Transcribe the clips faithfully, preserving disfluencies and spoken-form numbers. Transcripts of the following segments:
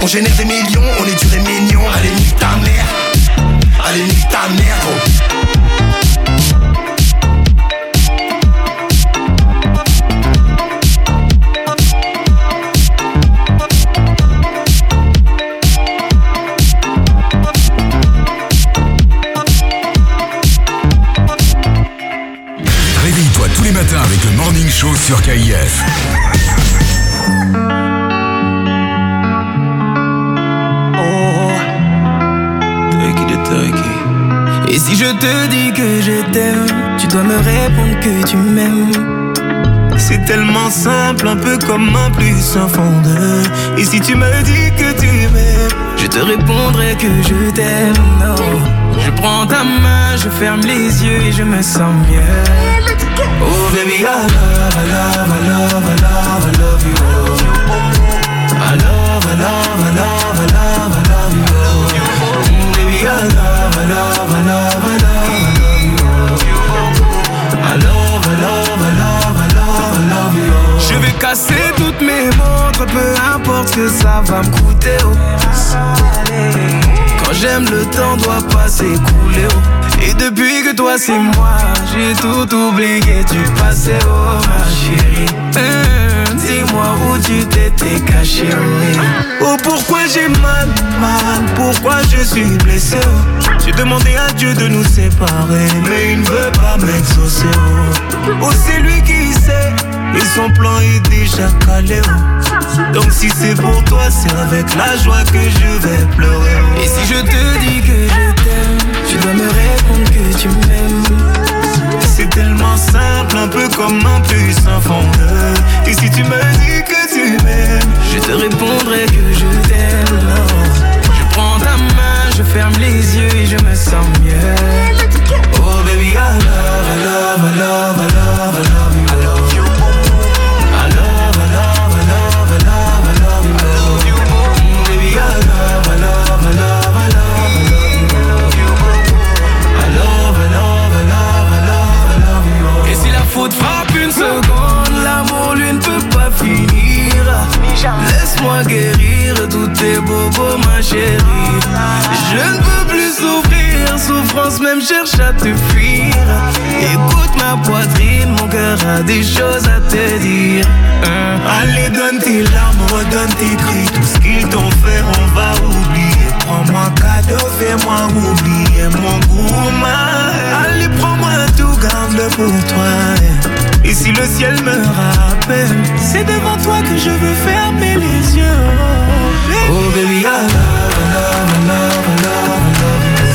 On génère des millions, on est dur et mignon. Allez nique ta mère, allez nique ta mère gros. Réveille-toi tous les matins avec le Morning Show sur K I F. Et si je te dis que je t'aime, tu dois me répondre que tu m'aimes. C'est tellement simple, un peu comme un plus un fond de. Et si tu me dis que tu m'aimes, je te répondrai que je t'aime. Non. Je prends ta main, je ferme les yeux et je me sens mieux. Oh baby, I love, I love, I love, I love, I love you. I love, I love, I love, I love, I love you. Mm, baby, I love, I love, I love, I love, I love, I love, I love, I love, I love you. Je vais casser toutes mes montres, peu importe ce que ça va me coûter. Oh. Quand j'aime, le temps doit pas s'écouler. Oh. Et depuis que toi c'est moi, j'ai tout oublié du passé. Oh ma chérie, mmh, dis-moi où tu t'étais caché. Oui. Oh pourquoi j'ai mal, mal, pourquoi je suis blessé. Oh. J'ai demandé à Dieu de nous séparer, mais il ne veut pas m'exaucer. Oh, oh c'est lui qui sait, et son plan est déjà calé. Oh. Donc si c'est pour toi, c'est avec la joie que je vais pleurer. Oh. Et si je te dis que je t'aime, tu dois me répondre que tu m'aimes. C'est tellement simple, un peu comme un plus un fond de. Et si tu me dis que tu m'aimes, je te répondrai que je t'aime. Je prends ta main, je ferme les yeux et je me sens mieux. Oh baby, I love, I love, I love, I love, I love you. I love you. I love, I love, I love, I love, I love you. I love you. Mm, baby, I love, I love, I love, I love. Et si la faute frappe une seconde, l'amour lui ne peut pas finir. Laisse-moi guérir tous tes bobos ma chérie. Je ne peux plus souffrir, souffrance même cherche à te fuir. Écoute ma poitrine, mon cœur a des choses à te dire. hein. Allez donne tes larmes, redonne tes cris. Tout ce qu'ils t'ont fait on va oublier. Prends-moi cadeau, fais-moi oublier mon goût. Allez prends-moi tout, garde-le pour toi. Et si le ciel me rappelle, c'est devant toi que je veux fermer les yeux. Oh baby, I love, I love, I love, I love, I love you.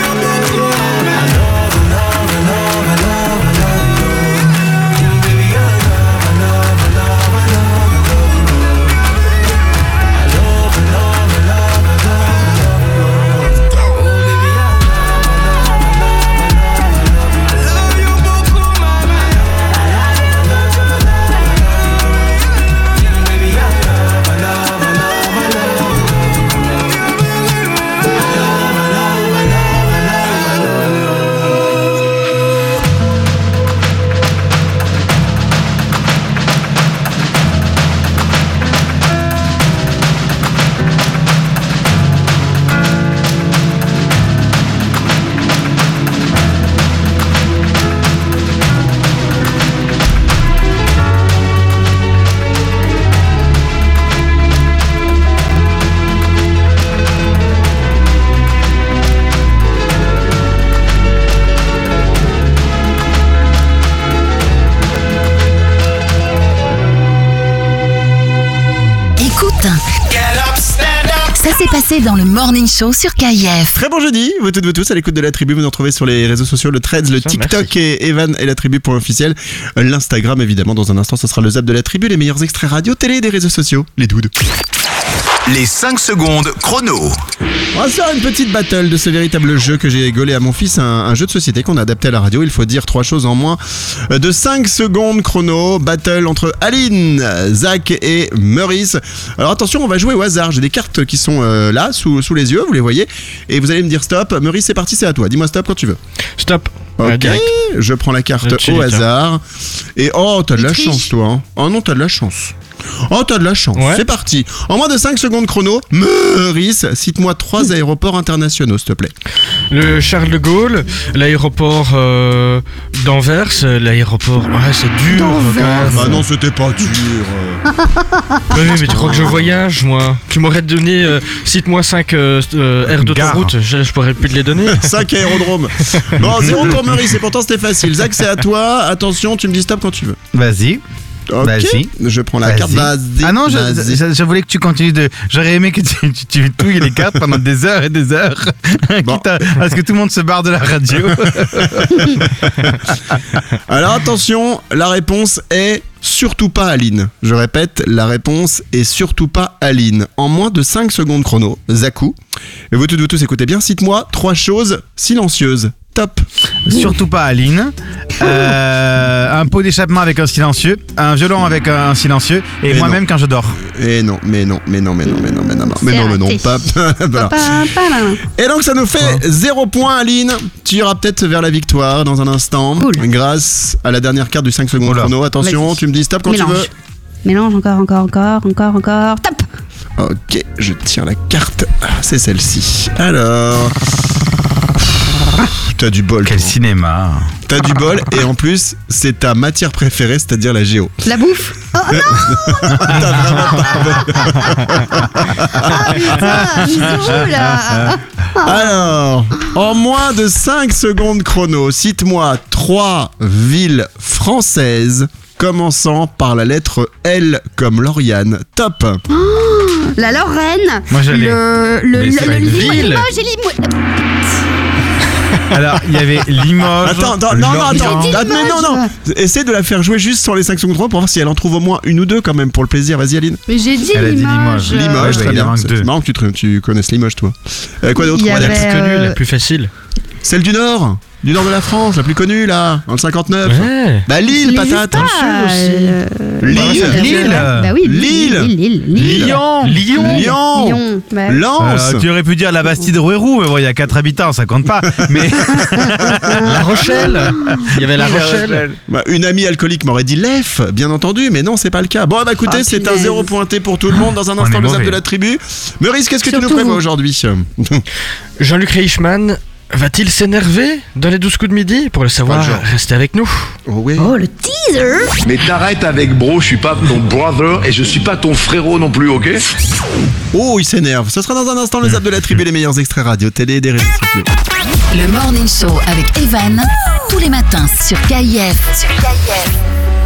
Ça s'est passé dans le Morning Show sur K I F. Très bon jeudi, vous toutes, vous tous à l'écoute de la tribu. Vous nous retrouvez sur les réseaux sociaux, le Threads, le TikTok et Evan et la tribu pour officiel. L'Instagram évidemment, dans un instant ce sera le zap de la tribu, les meilleurs extraits radio, télé et des réseaux sociaux, les doudes. Les cinq secondes chrono. On va se faire une petite battle de ce véritable jeu que j'ai gaulé à mon fils, un, un jeu de société qu'on a adapté à la radio. Il faut dire trois choses en moins de cinq secondes chrono. Battle entre Aline, Zach et Meurice. Alors attention, on va jouer au hasard. J'ai des cartes qui sont euh, là, sous, sous les yeux, vous les voyez. Et vous allez me dire stop. Meurice, c'est parti, c'est à toi. Dis-moi stop quand tu veux. Stop. Ok, je prends la carte au hasard. Et oh, t'as de la chance toi. Hein. Oh non, t'as de la chance. Oh, t'as de la chance. Ouais. C'est parti. En moins de cinq secondes chrono, Meurice, cite-moi trois aéroports internationaux, s'il te plaît. Le Charles de Gaulle, l'aéroport euh, d'Anvers, l'aéroport... Ouais, c'est dur quand même. Ah non, c'était pas dur. Mais, oui, mais tu crois que je voyage, moi? Tu m'aurais donné, euh, cite-moi cinq euh, euh, aires d'autoroute, je, je pourrais plus te les donner. cinq aérodromes. Bon, zéro pour Meurice, et pourtant c'était facile. Zach, c'est à toi. Attention, tu me dis stop quand tu veux. Vas-y. Ok. Vas-y. Je prends la Vas-y. carte. Vas-y. Ah non, je, Vas-y. je, je voulais que tu continues de. J'aurais aimé que tu, tu, tu touilles les cartes pendant des heures et des heures. Bon. Quitte à, à ce que tout le monde se barre de la radio. Alors attention, la réponse est surtout pas Aline. Je répète, la réponse est surtout pas Aline. En moins de cinq secondes chrono, Zakou. Et vous toutes, vous tous écoutez bien, cite-moi trois choses silencieuses. Top. Surtout pas Aline. Euh, un pot d'échappement avec un silencieux. Un violon avec un silencieux. Et, Et moi-même quand je dors. Et non, mais non, mais non, mais non, mais non, mais non, non, mais C'est non, mais non, raté. pas. Voilà. Pa, pa, là. Et donc ça nous fait zéro point Aline. Tu iras peut-être vers la victoire dans un instant. Cool. Grâce à la dernière carte du cinq secondes Oula. chrono. Attention, Vas-y. tu me dis stop quand Mélange. tu veux. Mélange encore, encore, encore, encore, encore. Top. Ok, je tire la carte. Ah, c'est celle-ci. Alors. T'as du bol. Quel toi. cinéma. T'as du bol et en plus, c'est ta matière préférée, c'est-à-dire la géo. La bouffe. Oh non. T'as vraiment Ah, putain, bisous, là. Alors, en moins de cinq secondes chrono, cite-moi trois villes françaises commençant par la lettre L comme Lauriane. Top. La Lorraine. Moi, j'allais. Le, le, Mais le, c'est pas le une Limoges, ville. Limoges et Limoges. Alors, il y avait Limoges. Attends, attends, non, non, attends. Lorient. J'ai dit Ah, mais non, non. Essaie de la faire jouer juste sur les cinq secondes chrono pour voir si elle en trouve au moins une ou deux quand même pour le plaisir. Vas-y, Aline. Mais j'ai dit Elle a dit Limoges. Limoges. Limoges, ouais, très il en bien. manque C'est deux. c'est marrant que tu, te- tu connaisses Limoges, toi. Euh, quoi d'autre? Il y On va dire avait- La plus connue, Euh, la plus facile. Celle du Nord, du Nord de la France, la plus connue là, dans le cinquante-neuf. Ouais. Bah Lille, Les patate. États, aussi. euh, Lille, euh, Lille. Bah oui, Lille. Lille, Lille, Lille. Lyon. Lyon. Lyon, Lyon. Bah, Lens. Euh, tu aurais pu dire la Bastide Rouerou, mais bon, il y a quatre habitants, ça compte pas. Mais La Rochelle. Il y avait La Rochelle. Bah, une amie alcoolique m'aurait dit l'Ef, bien entendu, mais non, c'est pas le cas. Bon, bah écoutez, Ah, c'est un punaise. zéro pointé pour tout le monde. Dans un On instant, est le zap mauvais. de la tribu. Meurice, qu'est-ce que tu nous Surtout prévois vous. aujourd'hui? Jean-Luc Reichmann va-t-il s'énerver dans les douze coups de midi? Pour le savoir, Pas le genre. restez avec nous. Oh oui. Oh, le teaser. Mais t'arrêtes avec bro, je suis pas ton brother et je suis pas ton frérot non plus, ok? Oh, il s'énerve. Ce sera dans un instant le zap de la tribu, les meilleurs extraits radio, télé et des réseaux sociaux. Le Morning Show avec Evan, tous les matins sur K I F. Sur K I F.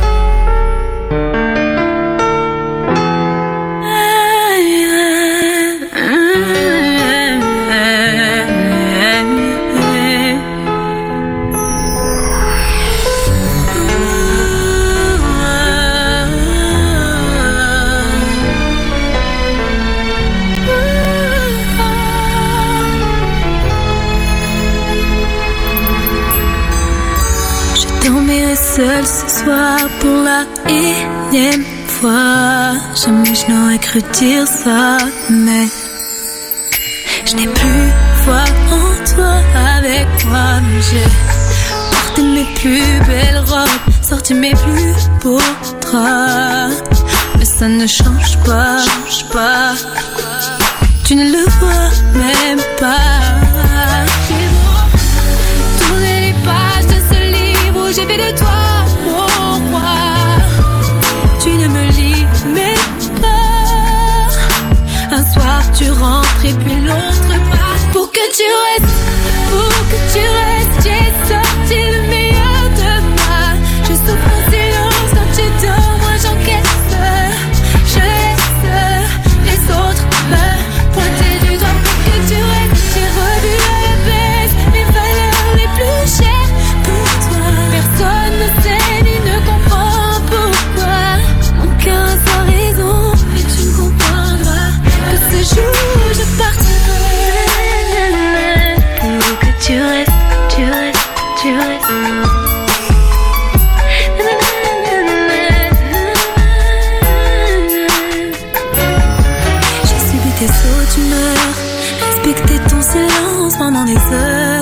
Je dormirai seule ce soir pour la énième fois. Jamais je n'aurais cru dire ça, mais je n'ai plus foi en toi avec moi. Mais j'ai porté mes plus belles robes, sorti mes plus beaux draps, mais ça ne change pas, change pas. Tu ne le vois même pas. J'ai beau tourner les pages de ce livre où j'ai fait de toi mon roi, tu ne me lis même pas. Un soir tu rentres et puis l'autre part. Pour que tu restes, pour que tu restes, j'ai sorti le meilleur de moi. Je souffre en silence quand tu dors, moi j'encaisse. Je laisse les autres me pointer du doigt. Pour que tu restes, j'ai revu à la baisse mes valeurs les plus chères pour toi. Personne ne sait ni ne comprend pourquoi mon cœur a sa raison, et tu ne comprendras que ce jour je partirai. Pour que tu restes, tu restes, tu restes. J'ai subi tes sauts d'humeur, respecté ton silence pendant des heures.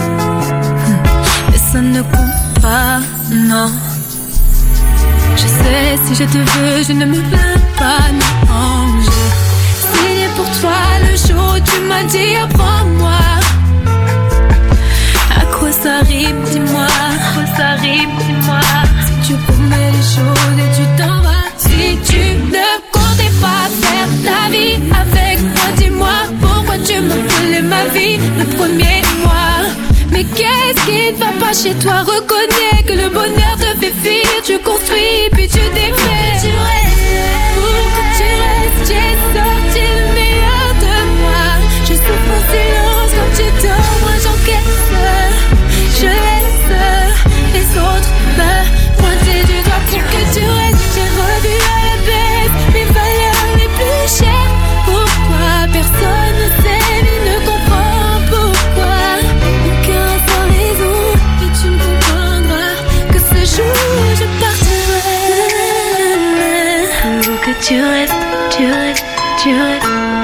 Hmm. Mais ça ne compte pas, non. Je sais sais, si je te veux, je ne me plains pas, non. J'ai signé pour toi le jour où tu m'as dit apprends-moi. À quoi ça rime, dis-moi. À quoi ça rime, dis-moi. Si tu promets les choses et tu t'en vas. Si tu ne comptais pas faire ta vie avec moi, dis-moi pourquoi tu m'as volé ma vie le premier mois. Mais qu'est-ce qui ne va pas chez toi? Reconnais que le bonheur te fait fuir. Tu construis puis tu défais. Pour que tu restes, j'ai sorti le meilleur de moi. Je souffre en silence quand tu dors, moi j'encaisse. Je laisse les autres me pointer du doigt pour que tu restes. J'ai revu à la baisse mes valeurs les plus chères. Pourquoi personne ne sait ni ne comprend pourquoi? Mon cœur a sa raison et tu ne comprendras que ce jour je partirai. Pour que tu restes, tu restes, tu restes.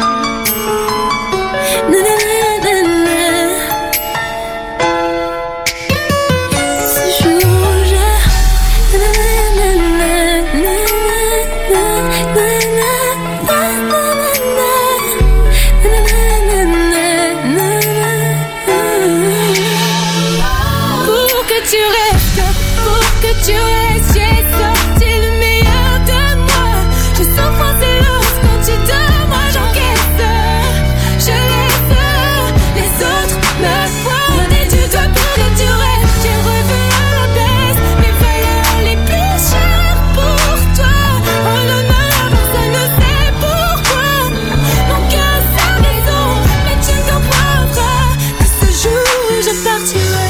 Tu restes, j'ai sorti le meilleur de moi. Je souffre en silence quand tu dors, moi j'encaisse. Je laisse les autres me pointer du doigt pour que tu restes. J'ai revu à la baisse mes valeurs les plus chères pour toi. Oh non, non, personne ne sait pourquoi. Mon cœur a sa raison, mais tu ne comprendras que ce jour je partirai.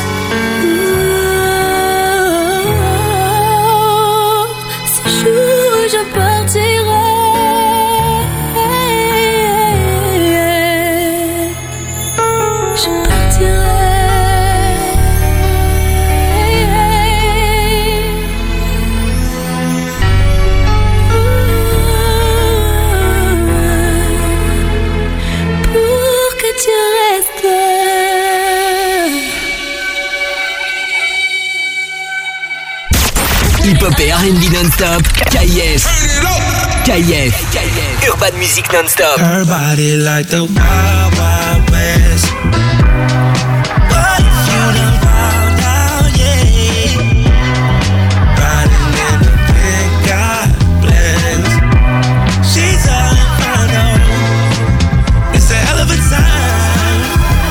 Hip-hop et R and B non-stop, K I F. K I F. Urban Music non-stop. Her body like the wild, wild west. What if you done found out, yeah? Riding in a big God bless. She's all inferno. It's a hell of a time.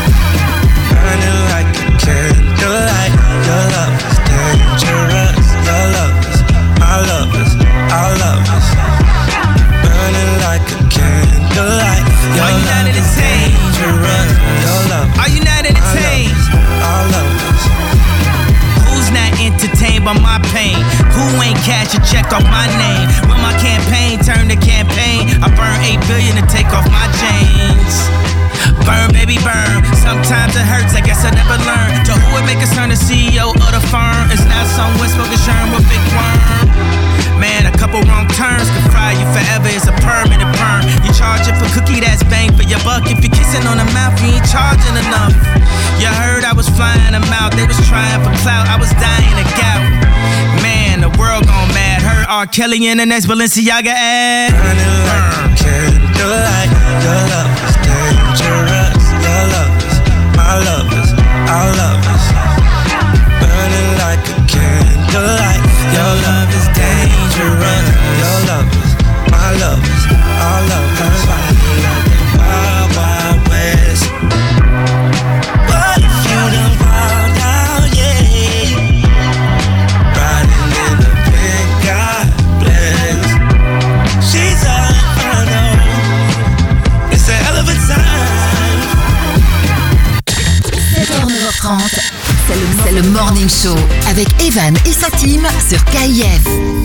Burning like a candlelight. Your love is dangerous. Your love is, our love is, our love is burning like a candlelight. Your Are you not entertained? Dangerous. Your love. Are you not entertained? Our love is. Who's not entertained by my pain? Who ain't cash a check off my name? When my campaign turned to campaign, I burned eight billion to take off my chains. Burn, baby, burn. Sometimes it hurts, I guess I never learned. To who would make us turn the C E O of the firm? It's not someone smoking sherm with big worm. Man, a couple wrong turns can fry you forever. It's a permanent burn. You charging for cookie, that's bang for your buck. If you're kissing on the mouth, you ain't charging enough. You heard I was flying them out. They was trying for clout. I was dying of gout. Man, the world gone mad. Heard R. Kelly in the next Balenciaga ad. Burning like a candlelight. Your love is dangerous. Your love is, my love is, our love is burning like a candlelight. Your love is dangerous. Your love is, my love is, our love is burning like the wild, wild west. What if you done found out, yeah? Riding in the big God bless. She's all inferno. It's a hell of a time. sept heures neuf heures trente, c'est le, c'est le Morning Show avec Evan et sa team sur K I F.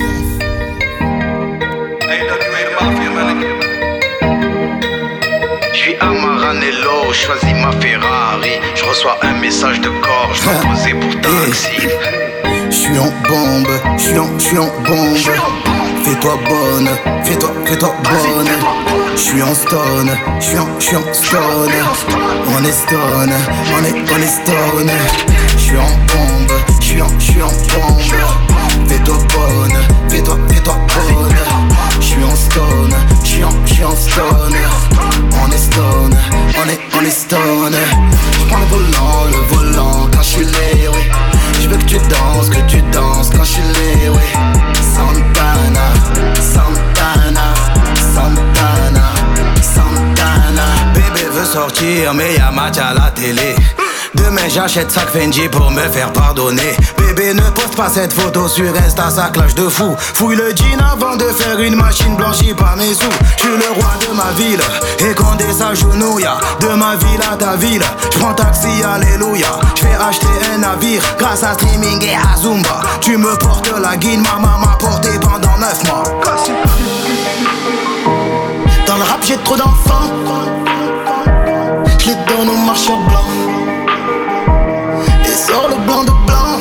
Je suis à Maranello, je choisis ma Ferrari. Je reçois un message de corps, je dois poser pour taxi. Je suis en bombe, je suis en, je suis en bombe. Fais-toi bonne, fais-toi, fais-toi bonne. Je suis en stone, je suis en, je suis en stone. On est stone, on est, on est stone. Je suis en bombe, je suis en, je suis en bombe. Fais fais-toi bonne, fais-toi, fais-toi bonne. J'suis en stone, j'suis en, j'suis en stone. On est stone, on est, on est stone. J'prends le volant, le volant quand j'suis laid, oui. J'veux que tu danses, que tu danses quand j'suis laid, oui. Santana, Santana, Santana, Santana. Bébé veut sortir mais y'a match à la télé. Demain j'achète sac Fendi pour me faire pardonner. Bébé ne poste pas cette photo sur Insta, ça clash de fou. Fouille le jean avant de faire une machine blanchie par mes sous. J'suis le roi de ma ville et Condé s'agenouille. De ma ville à ta ville, j'prends taxi, alléluia. J'vais acheter un navire grâce à streaming et à Zumba. Tu me portes la guine, ma maman m'a porté pendant neuf mois. Dans le rap j'ai trop d'enfants, j'les donne au marcheur blanc. Sors le blanc de blanc.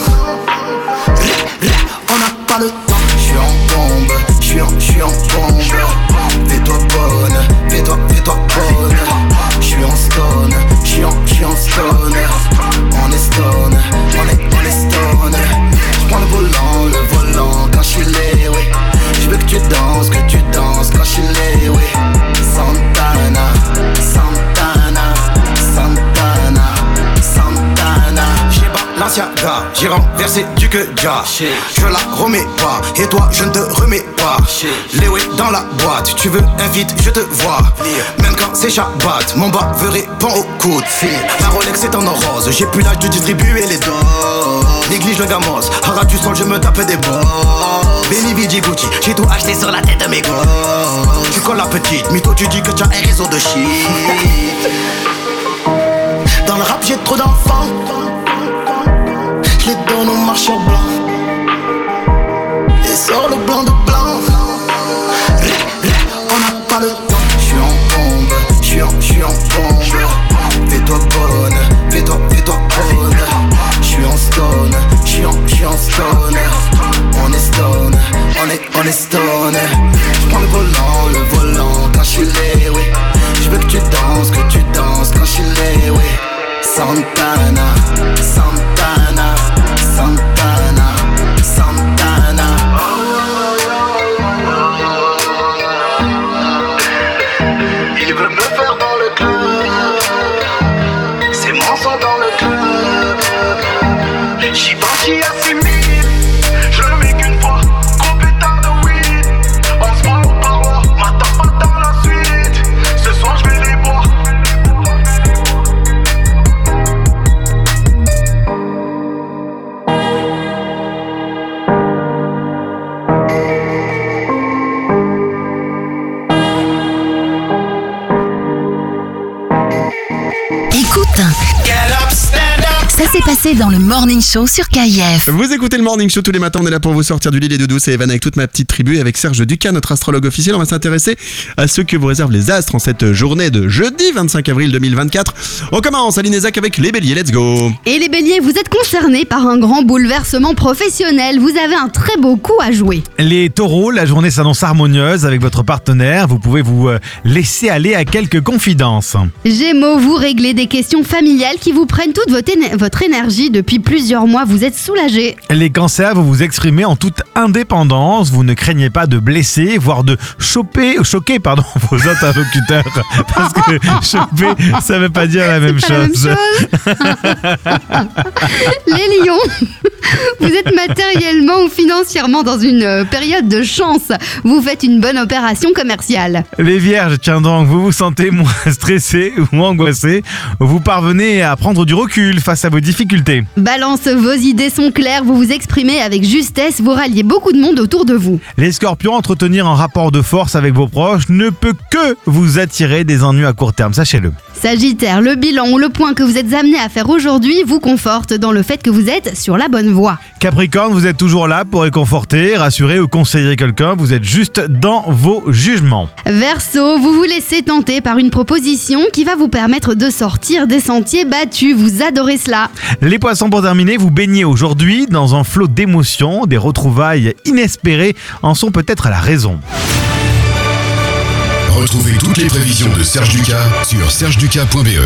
On n'a pas le temps. J'suis en bombe, j'suis en, j'suis en bombe. Fais-toi bonne, fais-toi, fais-toi bonne. J'suis en stone, j'suis en, j'suis en stone. On est stone, on est, on est stone. J'prends le volant, le volant quand j'suis laid, oui. J'veux que tu danses, que tu danses quand j'suis laid, oui. Santana, Santana, Santana, Santana. L'ancien gars, j'ai renversé du que ja. Je la remets pas, et toi je ne te remets pas. Les ouais dans la boîte, tu veux un feat, je te vois. Même quand c'est Shabbat, mon baveux répond au coup de fil. La Rolex est en or rose, j'ai plus l'âge de distribuer les doses. Néglige le gamos, haras du sol, je me tape des balles. Benny Vigi Gucci, j'ai tout acheté sur la tête de mes gosses. Tu colles la petite, mytho tu dis que tu as un réseau de shit. Dans le rap j'ai trop d'enfants, j'les donne au marcheur blanc. Et sors le blanc de blanc. On n'a pas le temps. J'suis en bombe, j'suis en, j'suis en bombe. Fais-toi bonne, fais-toi, fais-toi bonne. J'suis en stone, j'suis en, j'suis en stone. On est stone, on est, on est stone. J'prends le volant, le volant quand j'suis laid, oui. J'veux que tu danses, que tu danses quand j'suis laid, oui. Santana, Santana, Santana, Santana. Il veut me faire dans le club, c'est mon sang dans le club. J'y pense, j'y assimile, je le mets qu'une fois, gros pétard de weed. On se voit au parois, m'attends pas dans la suite. Ce soir je vais les boire. Écoute, ça s'est passé dans le Morning Show sur K I F. Vous écoutez le Morning Show tous les matins, on est là pour vous sortir du lit, les doudous, c'est Evan avec toute ma petite tribu et avec Serge Ducas, notre astrologue officiel. On va s'intéresser à ce que vous réservent les astres en cette journée de jeudi vingt-cinq avril deux mille vingt-quatre. On commence, Aline et Zach avec les béliers, let's go. Et les béliers, vous êtes concernés par un grand bouleversement professionnel, vous avez un très beau coup à jouer. Les taureaux, la journée s'annonce harmonieuse avec votre partenaire. Vous pouvez vous euh, laisser aller à quelques confidences. Gémeaux, vous réglez des questions familiales qui vous prennent toute votre, éne- votre énergie. Depuis plusieurs mois, vous êtes soulagés. Les cancers, vous vous exprimez en toute indépendance. Vous ne craignez pas de blesser, voire de choper, choquer pardon, vos interlocuteurs. Parce que choper, ça veut pas dire la même C'est pas chose. la même chose. Les lions, vous êtes matériellement ou financièrement dans une euh, période de chance. Vous faites une bonne opération commerciale. Les vierges, tiens donc, vous vous sentez moins stressé ou angoissé. Vous parvenez à prendre du recul face à vos difficultés. Balance, vos idées sont claires, vous vous exprimez avec justesse, vous ralliez beaucoup de monde autour de vous. Les scorpions, entretenir un rapport de force avec vos proches ne peut que vous attirer des ennuis à court terme, sachez-le. Sagittaire, le bilan ou le point que vous êtes amené à faire aujourd'hui vous conforte dans le fait que vous êtes sur la bonne voie. Capricorne, vous êtes toujours là pour réconforter, rassurer ou conseiller quelqu'un, vous êtes juste dans vos jugements. Verseau, vous vous laissez tenter par une proposition qui va vous permettre de sortir des sentiers battus, vous adorez cela. Les poissons, pour terminer, vous baignez aujourd'hui dans un flot d'émotions, des retrouvailles inespérées en sont peut-être la raison. Retrouvez toutes les prévisions de Serge Ducas sur serge ducas point b e.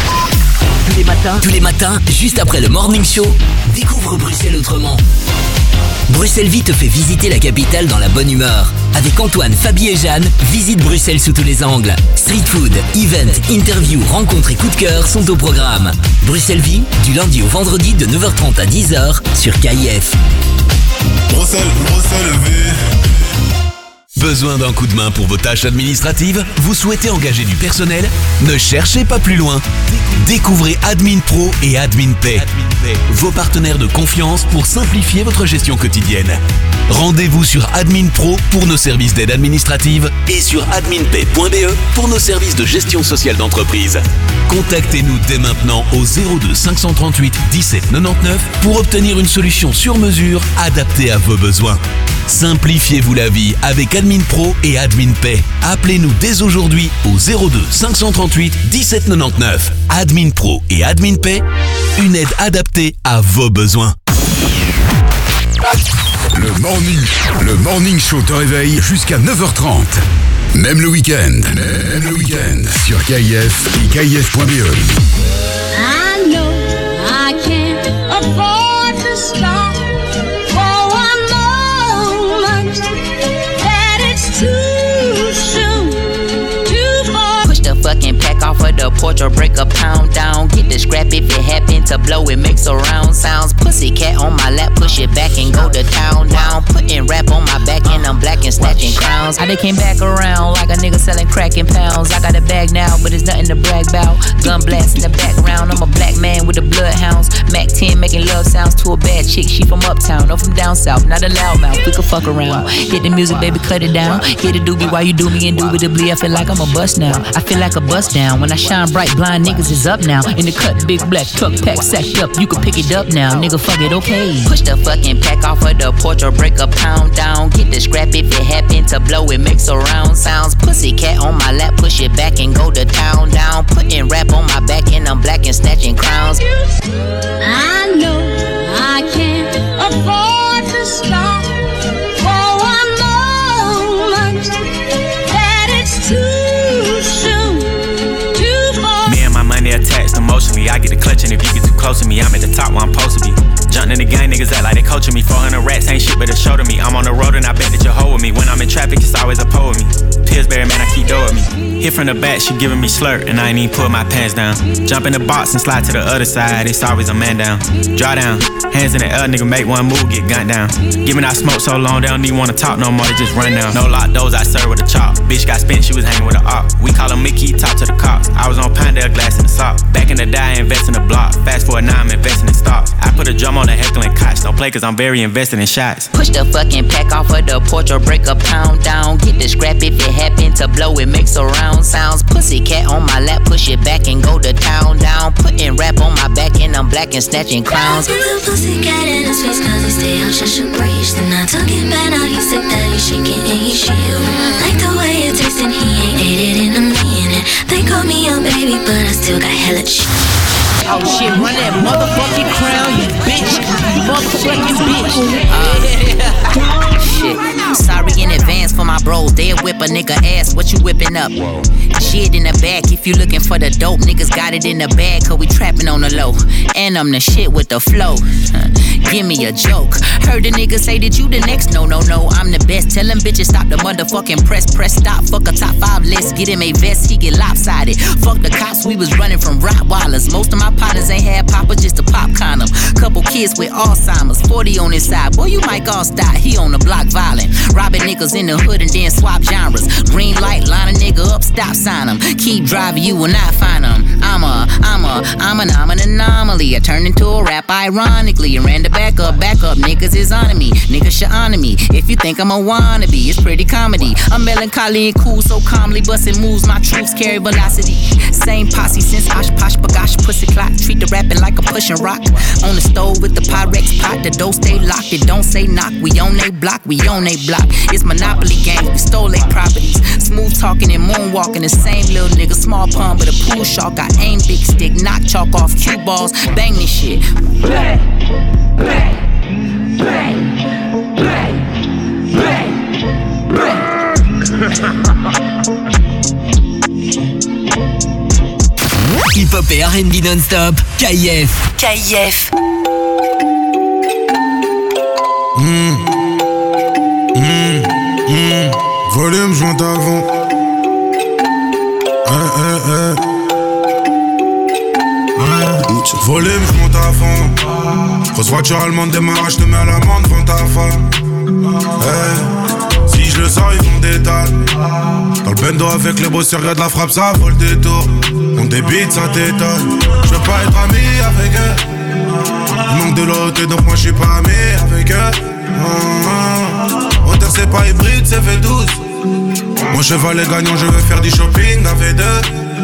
Tous les matins, tous les matins, juste après le Morning Show, découvre Bruxelles autrement. Bruxelles Vie te fait visiter la capitale dans la bonne humeur. Avec Antoine, Fabie et Jeanne, visite Bruxelles sous tous les angles. Street food, event, interview, rencontres et coups de cœur sont au programme. Bruxelles Vie, du lundi au vendredi de neuf heures trente à dix heures sur K I F. Bruxelles, Bruxelles Vie. Besoin d'un coup de main pour vos tâches administratives? Vous souhaitez engager du personnel? Ne cherchez pas plus loin. Découvrez Admin Pro et Admin Pay, vos partenaires de confiance pour simplifier votre gestion quotidienne. Rendez-vous sur Admin Pro pour nos services d'aide administrative et sur adminpay point b e pour nos services de gestion sociale d'entreprise. Contactez-nous dès maintenant au zéro deux cinq cent trente-huit dix-sept quatre-vingt-dix-neuf pour obtenir une solution sur mesure adaptée à vos besoins. Simplifiez-vous la vie avec Admin Pro et Admin Pay. Appelez-nous dès aujourd'hui au zéro deux cinq cent trente-huit dix-sept quatre-vingt-dix-neuf. Admin Pro et Admin Pay, une aide adaptée à vos besoins. Le morning, le morning show te réveille jusqu'à neuf heures trente. Même le week-end. Même le week-end sur K I F et K I F point b e. I know I can't afford to stop for one moment. That it's too soon to fall. Push the fucking pack off of the porch or break a pound down. Get the scrap if it happen to blow, it makes a round sounds. Pussy cat on my lap, push it back and go to town down. Putting rap on my back and I'm black and snatching crowns. I done came back around like a nigga selling crack in pounds. I got a bag now, but it's nothing to brag about. Gun blast in the background, I'm a black man with the bloodhounds. Mac ten making love sounds to a bad chick. She from uptown, or from down south, not a loudmouth. We could fuck around. Hit the music, baby, cut it down. Hit a doobie while you do me indubitably. I feel like I'm a bust now. I feel like a bust down. When I shine bright, blind niggas is up now. In the cut, big black truck pack sacked up. You can pick it up now, nigga. Fuck it, okay. Push the fucking pack off of the porch or break a pound down. Get the scrap if it happen to blow, it makes a round sounds. Pussy cat on my lap, push it back and go to town down. Putting rap on my back and I'm black and snatching crowns. I know I can't afford to stop for one moment. That it's too soon to fall. Me and my money attached emotionally. I get a clutch and if you get too close to me, I'm at the top where I'm supposed to be. Jumping in the gang, niggas act like they coaching me. four hundred rats ain't shit but a show to me. I'm on the road and I bet that you're hoe with me. When I'm in traffic, it's always a pole with me. Pillsbury, man, I keep dough with me. Hit from the back, she giving me slurp, and I ain't even pull my pants down. Jump in the box and slide to the other side, it's always a man down. Draw down, hands in the air, nigga, make one move, get gunned down. Giving out smoke so long, they don't even wanna talk no more, they just run down. No lock doors, I serve with a chop. Bitch got spent, she was hanging with a op. We call him Mickey, talk to the cops. I was on Pinedale, glass in the sock. Back in the day, I invest in the block. Fast forward now, I'm investing in stocks. I put a drum on the heckling cots. Don't play cause I'm very invested in shots. Push the fucking pack off of the porch or break a pound down. Get the scrap if it happen to blow, it makes a round sounds. Pussy cat on my lap, push it back and go to town down. Putting rap on my back and I'm black and snatching crowns. Little pussy cat in his face cause he stay out just a breeze. Then I took it back, now he's sick that he's shaking and he's shield. Like the way it tastes and he ain't ate it in a minute. They call me a baby but I still got hella shit. Oh shit, run that motherfucking crown, you bitch. You motherfucking bitch. Uh, shit. Sorry in advance for my bros. They'll whip a nigga ass. What you whipping up? Shit in the back. If you looking for the dope, niggas got it in the bag. Cause we trapping on the low. And I'm the shit with the flow. Give me a joke. Heard the nigga say that you the next. No, no, no, I'm the best. Tell them bitches stop the motherfucking press. Press stop. Fuck a top five list. Get him a vest. He get lopsided. Fuck the cops. We was running from Rottweilers. Most of my partners ain't had papa, just a pop condom. Couple kids with Alzheimer's, forty on his side. Boy, you might all die, he on the block violent. Robbing niggas in the hood and then swap genres. Green light, line a nigga up, stop sign him. Keep driving, you will not find him. I'm a, I'm a, I'm an, I'm an anomaly. I turned into a rap ironically and ran the back up, back up. Niggas is on me, niggas should honor me. If you think I'm a wannabe, it's pretty comedy. I'm melancholy and cool, so calmly busting moves. My troops carry velocity. Same posse since Osh Posh Bagosh Pussy Clock. Treat the rapping like a pushing rock. On the stove with the Pyrex pot, the door stay locked. It don't say knock. We on they block, we on they block. It's Monopoly games, we stole they properties. Smooth talking and moonwalking, the same little nigga. Small pun but a pool shark. I aim big stick, knock chalk off cue balls. Bang this shit. Bang, bang, bang, bang, bang, bang. Hip-hop et R and B non-stop, K I F. K I F. Mmh. Mmh. Mmh. Volume, je monte avant. Eh, eh, eh. Volume, je monte à fond. Grosse voiture allemande, démarrage, je te mets à l'amende devant ta femme. Eh, si je le sors, ils font des dalles. Dans le bendo avec les bossers, regarde la frappe, ça vaut le détour. On débite, ça t'étonne. Je veux pas être ami avec eux. Il manque de l'autre, donc moi je suis pas ami avec eux. Hauteur, c'est pas hybride, c'est V douze. Mon cheval est gagnant, je veux faire du shopping à V deux.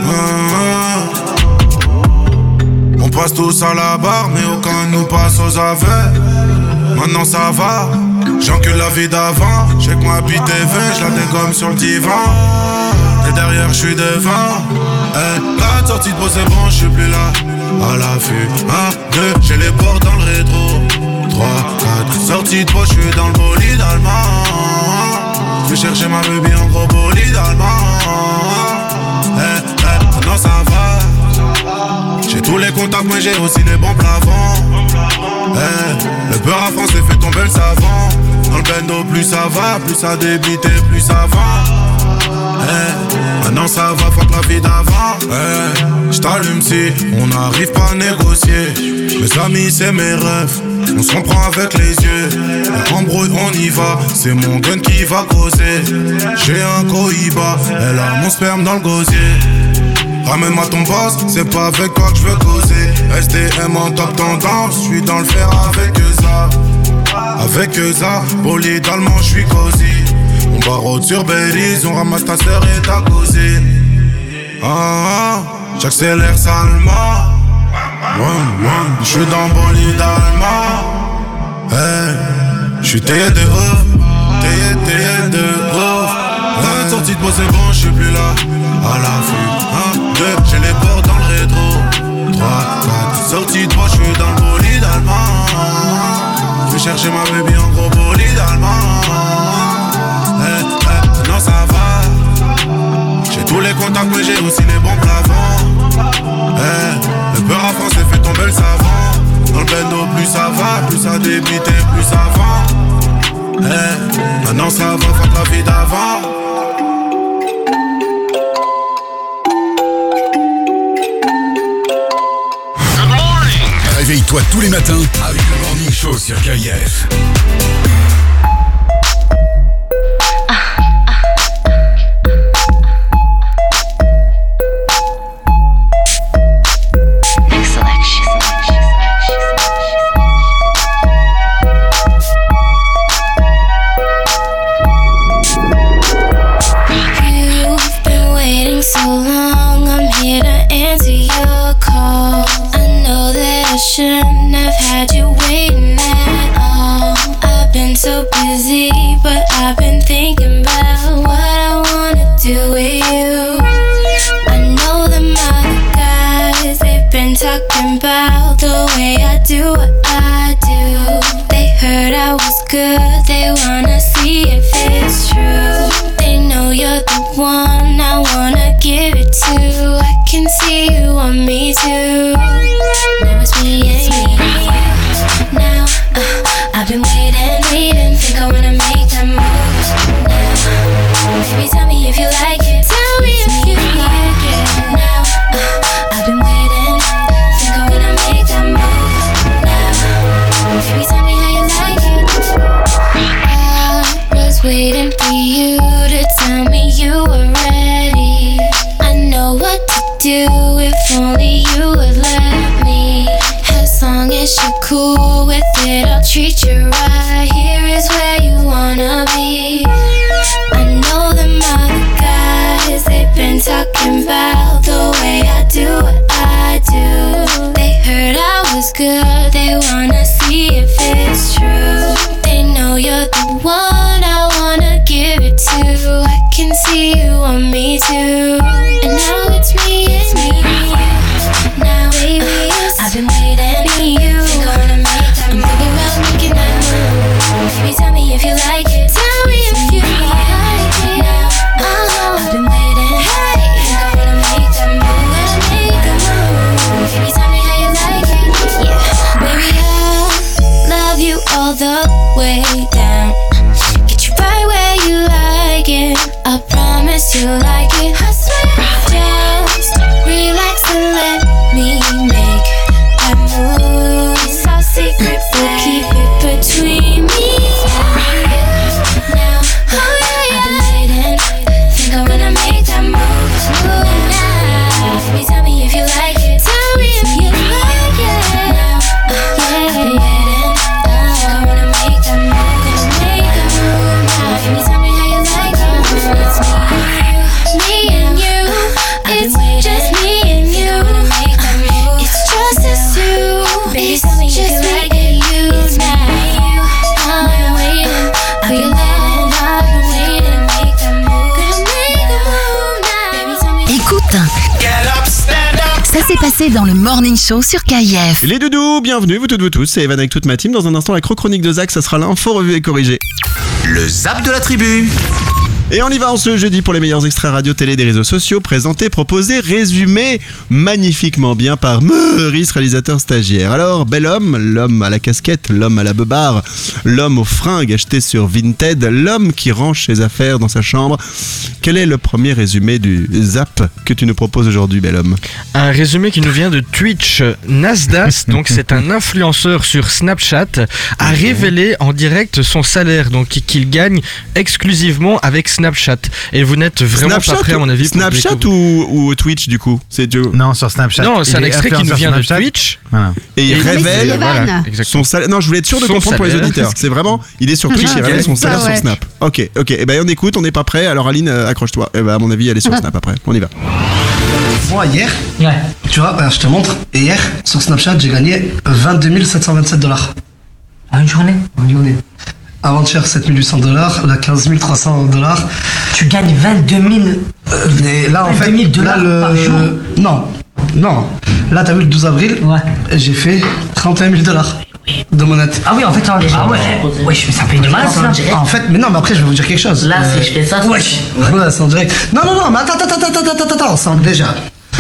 On passe tous à la barre, mais aucun nous passe aux aveux. Maintenant ça va, j'encule la vie d'avant. J'ai que ma bite est vingt, je la dégomme sur le divan. Et derrière je suis devant. Eh, quatre sorties de peau c'est bon, je suis plus là. À l'affût, un, deux, j'ai les bords dans le rétro. Trois, quatre, sorties de peau, je suis dans le bolide allemand. Je vais chercher ma baby en gros bolide allemand. Eh, eh, maintenant ça va. J'ai tous les contacts, mais j'ai aussi les bons plafonds. Eh, le beurre à français fait tomber le savon. Dans le bendo, plus ça va, plus ça débite et plus ça va. Eh, maintenant ça va, fuck la vie d'avant. Eh, j't'allume si on n'arrive pas à négocier. Mes amis, c'est mes rêves. On se comprend avec les yeux. Et embrouille, on y va. C'est mon gun qui va causer. J'ai un cohiba. Elle a mon sperme dans le gosier. Ramène-moi ton boss, c'est pas avec toi que je veux causer. S D M en top tendance, je suis dans le fer avec Eza. Avec Eza, bolide allemand, je suis cosy. On barre sur Belize, on ramasse ta sœur et ta cousine. Ah, ah, j'accélère salement. Je suis dans bolide allemand. Hey, je suis taillé de ouf, taillé, taillé de ouf. La sortie de peau c'est bon, je suis plus là. À l'affût, un, deux, j'ai les bords dans le rétro. Trois, quatre, sortie de peau, je suis dans le bolide allemand. Je vais chercher ma baby en gros bolide allemand. Eh, eh, non ça va. J'ai tous les contacts mais j'ai aussi les bons plafonds. Eh, le beurre à français fait tomber le savon. Dans le bendo plus ça va, plus ça débite et plus ça va. Eh, maintenant ça va, fuck la vie d'avant. Réveille-toi tous les matins avec le Morning Show sur K I F. Shouldn't have had you waiting at all. I've been so busy, but I've been thinking about what I wanna do with you. I know them other guys, they've been talking about the way I do what I do. They heard I was good, they wanna see if it's true. They know you're the one I wanna give it to. I can see you want me too. Now it's me and you. Now, uh, I've been waiting, waiting. Think I wanna make that move now. Baby, tell me if you like it. Tell me if you like it. Now, uh, I've been waiting. Think I wanna make that move now. Baby, tell me how you like it. I was waiting for you to tell me you were ready. I know what to do if only you would let me. As long as you're cool with it, I'll treat you right. Here is where you wanna be. I know them other guys, they've been talking about the way I do what I do. They heard I was good, they wanna see if it's true. They know you're the one I wanna give it to. I can see you want me too. And now it's me and me. Now baby, I've been waiting for you. Think I wanna make that I'm thinking about making that move. Baby, tell me if you like it. Tell me if you like it. Now, uh-huh. I've been waiting. Hey, think I wanna make that move. Wanna make a move. Baby, tell me how you like it. Yeah, baby, I love you all the way. promise you like it. I swear, just relax and let me make that move. It's our secret, we'll keep it between me and you. Now, oh yeah, yeah. I've been waiting, think I'm gonna make that move. Move now. Baby, tell me if you like it. Tell me if you like it. Now, uh, yeah, I've been waiting, think I'm gonna make that move. Gonna make that move now. Baby, tell me how you like it. It's me and you, it's just me and you. It's just us two. Baby, tell me if you like it. You now. I've been waiting for your love. I've been waiting to make that move. Gonna make that move now. Baby, tell me. Écoute, ça s'est passé dans le Morning Show sur K I F. Les doudous, bienvenue, vous toutes, vous tous, c'est Evan avec toute ma team. Dans un instant, la chronique de Zach, ça sera l'info revue et corrigée. Le zap de la tribu. Et on y va en ce jeudi pour les meilleurs extraits radio télé des réseaux sociaux, présentés, proposés, résumés magnifiquement bien par Maurice, réalisateur stagiaire. Alors, bel homme, l'homme à la casquette, l'homme à la beubare, l'homme aux fringues achetées sur Vinted, l'homme qui range ses affaires dans sa chambre. Quel est le premier résumé du zap que tu nous proposes aujourd'hui, bel homme? Un résumé qui nous vient de Twitch. Nasdaq, donc c'est un influenceur sur Snapchat, a révélé en direct son salaire, donc qu'il gagne exclusivement avec Snapchat. Et vous n'êtes vraiment Snapchat pas prêt à mon avis. Snapchat ou, ou Twitch du coup? C'est du... Non, sur Snapchat. Non, c'est un extrait qui nous vient de Twitch. Voilà. Et il Et révèle voilà, son salaire. Non, je voulais être sûr de Son comprendre pour les salaire. auditeurs. C'est vraiment, il est sur Twitch, il révèle son salaire Ah ouais. sur Snap. Ok, ok. Et ben on écoute, on n'est pas prêt. Alors Aline, euh, accroche-toi. Et ben à mon avis, elle est sur Snap après. On y va. Moi, hier, tu vois, euh, je te montre. Et hier, sur Snapchat, j'ai gagné vingt-deux mille sept cent vingt-sept dollars. En une journée En une journée. Avant-hier, sept mille huit cents dollars. Là, quinze mille trois cents dollars. Tu gagnes vingt-deux mille Euh, mais là, en vingt-deux fait, mille dollars là, le... par jour. Non, non. Là, t'as vu le douze avril, Ouais. j'ai fait trente et un mille dollars de monette. Ah oui, en fait, ça, ah ouais, ouais, je fais ça paye de masse, là. En fait, mais non, mais après, je vais vous dire quelque chose. Là, si je fais ça, Ouais, ouais, c'est en direct. Non, non, non, mais attends, attends, attends, attends, attends, attends, c'est en- déjà.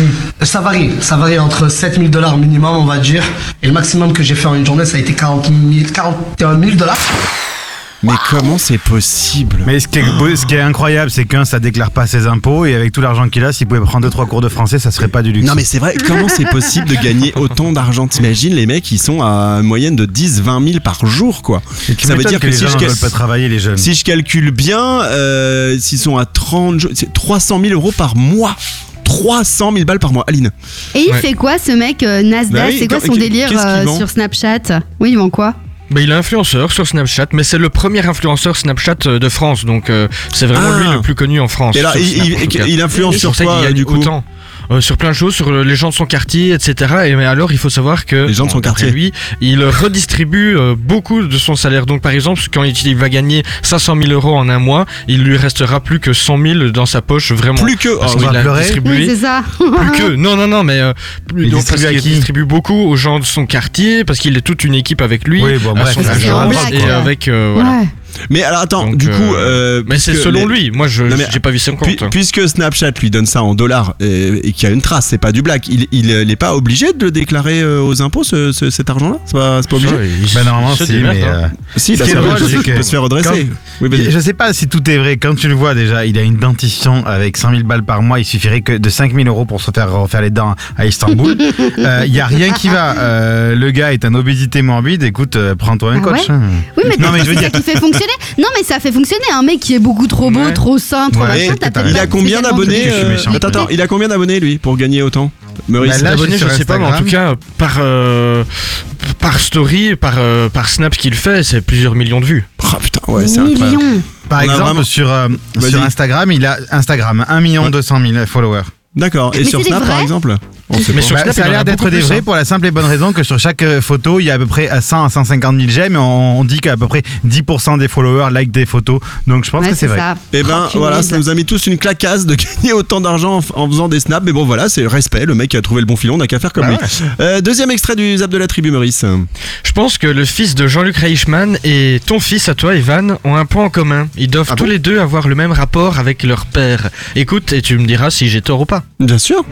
Ça varie, ça varie entre sept mille dollars minimum, on va dire, et le maximum que j'ai fait en une journée, ça a été quarante mille, quarante et un mille dollars. Mais comment c'est possible? Mais ce qui est, beau- ce qui est incroyable, c'est qu'un, ça déclare pas ses impôts, et avec tout l'argent qu'il a, s'il pouvait prendre deux trois cours de français, ça serait pas du luxe. Non mais c'est vrai, comment c'est possible de gagner autant d'argent? T'imagines, les mecs, ils sont à une moyenne de dix vingt mille par jour, quoi. Et tu Ça veut m'étonnes dire que que les si gens je, ne cal- veulent pas travailler, les jeunes. si je calcule bien, euh, s'ils sont à trente jours, c'est trois cent mille euros par mois. trois cent mille balles par mois, Aline. Et il Ouais. fait quoi ce mec euh, Nasdaq? Bah oui, C'est quoi qu'est- son qu'est- délire qu'est-ce qu'il euh, vend sur Snapchat? Oui, il vend quoi? Bah, il est influenceur sur Snapchat, mais c'est le premier influenceur Snapchat euh, de France, donc euh, c'est vraiment Ah. lui le plus connu en France. Et alors, sur il, Snap, il- en tout cas. il influence C'est sur pour ça quoi, qu'il gagne du coup? autant. Euh, sur plein de choses, sur euh, les gens de son quartier, et cetera. Et mais alors, il faut savoir que Les gens de son d'après quartier. lui, il redistribue euh, beaucoup de son salaire. Donc, par exemple, quand il, il va gagner cinq cent mille euros en un mois, il lui restera plus que cent mille dans sa poche, vraiment. Plus que- Parce oh, qu'il on va a pleurer. distribué. Oui, c'est ça. Plus que, non, non, non, mais euh, plus- Il donc, distribue parce à qu'il qui distribue beaucoup aux gens de son quartier, parce qu'il est toute une équipe avec lui, Oui, bon, à bref, son ça, c'est agent, une blague, et quoi. avec, euh, voilà. Ouais. Mais alors attends, Donc, du coup, euh, euh, mais c'est puisque selon les- lui. Moi, je Non, mais j'ai pas vu son Puis- compte. puisque Snapchat lui donne ça en dollars euh, et qu'il y a une trace, c'est pas du black, il, il n'est pas obligé de le déclarer euh, aux impôts ce- ce- cet argent-là? C'est pas, c'est pas obligé? Bah normalement se si, démerde, mais hein. euh, Si, ce bah, qui est ça drôle, peut, c'est peut que se faire redresser. Oui, vas-y. je sais pas si tout est vrai. Quand tu le vois déjà, il a une dentition avec cinq mille balles par mois. Il suffirait que de cinq mille euros pour se faire refaire les dents à Istanbul. Il y a rien qui va. Euh, le gars est en obésité morbide. Écoute, euh, prends-toi un Ah coach. ouais hein. Oui, mais, non mais je veux c'est dire. ça qui fait fonctionner. Non, mais ça fait fonctionner. Un mec qui est beaucoup trop beau, Ouais. trop sain, trop Ouais, machin. et t'as t'as- peut-être Il pas a combien spécialement d'abonnés que je suis euh, méchant. Attends, attends, il a combien d'abonnés lui pour gagner autant? Maurice. Bah, là, Abonnés, je suis je sur sais pas, mais en tout Instagram. cas, par, euh, par story, par, euh, par snap qu'il fait, c'est plusieurs millions de vues. Ah putain, ouais, c'est incroyable. Millions. Par On a exemple, vraiment- sur, euh, Vas-y. sur Instagram, il a Instagram un million deux cent mille followers. D'accord. Et Mais sur c'est des Snap par vrais exemple? On sait Mais pas. sur Bah, Snap, ça a il en l'air a d'être beaucoup des plus, vrais hein. pour la simple et bonne raison que sur chaque euh, photo, il y a à peu près à cent à cent cinquante mille j'aime et on, on dit qu'à peu près dix pour cent des followers like des photos. Donc je pense Ouais, que c'est vrai. ça. Eh ben Oh, voilà, punaise. ça nous a mis tous une clacasse de gagner autant d'argent en, en faisant des snaps. Mais bon voilà, c'est le respect. Le mec qui a trouvé le bon filon, on n'a qu'à faire comme Bah lui. ouais. Euh, deuxième extrait du Zap de la tribu, Maurice. Je pense que le fils de Jean-Luc Reichmann et ton fils à toi, Evan, ont un point en commun. Ils doivent Ah tous bon les deux avoir le même rapport avec leur père. Écoute, et tu me diras si j'ai tort ou pas. Bien sûr.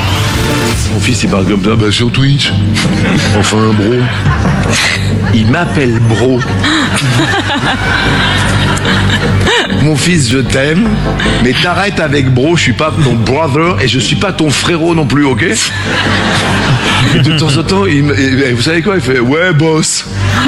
Mon fils il parle comme ça, bah sur Twitch. Enfin bro. Il m'appelle bro. Mon fils, je t'aime, mais t'arrêtes avec bro, je suis pas ton brother et je suis pas ton frérot non plus, ok? Et de temps en temps, il me, et vous savez quoi? Il fait ouais, boss.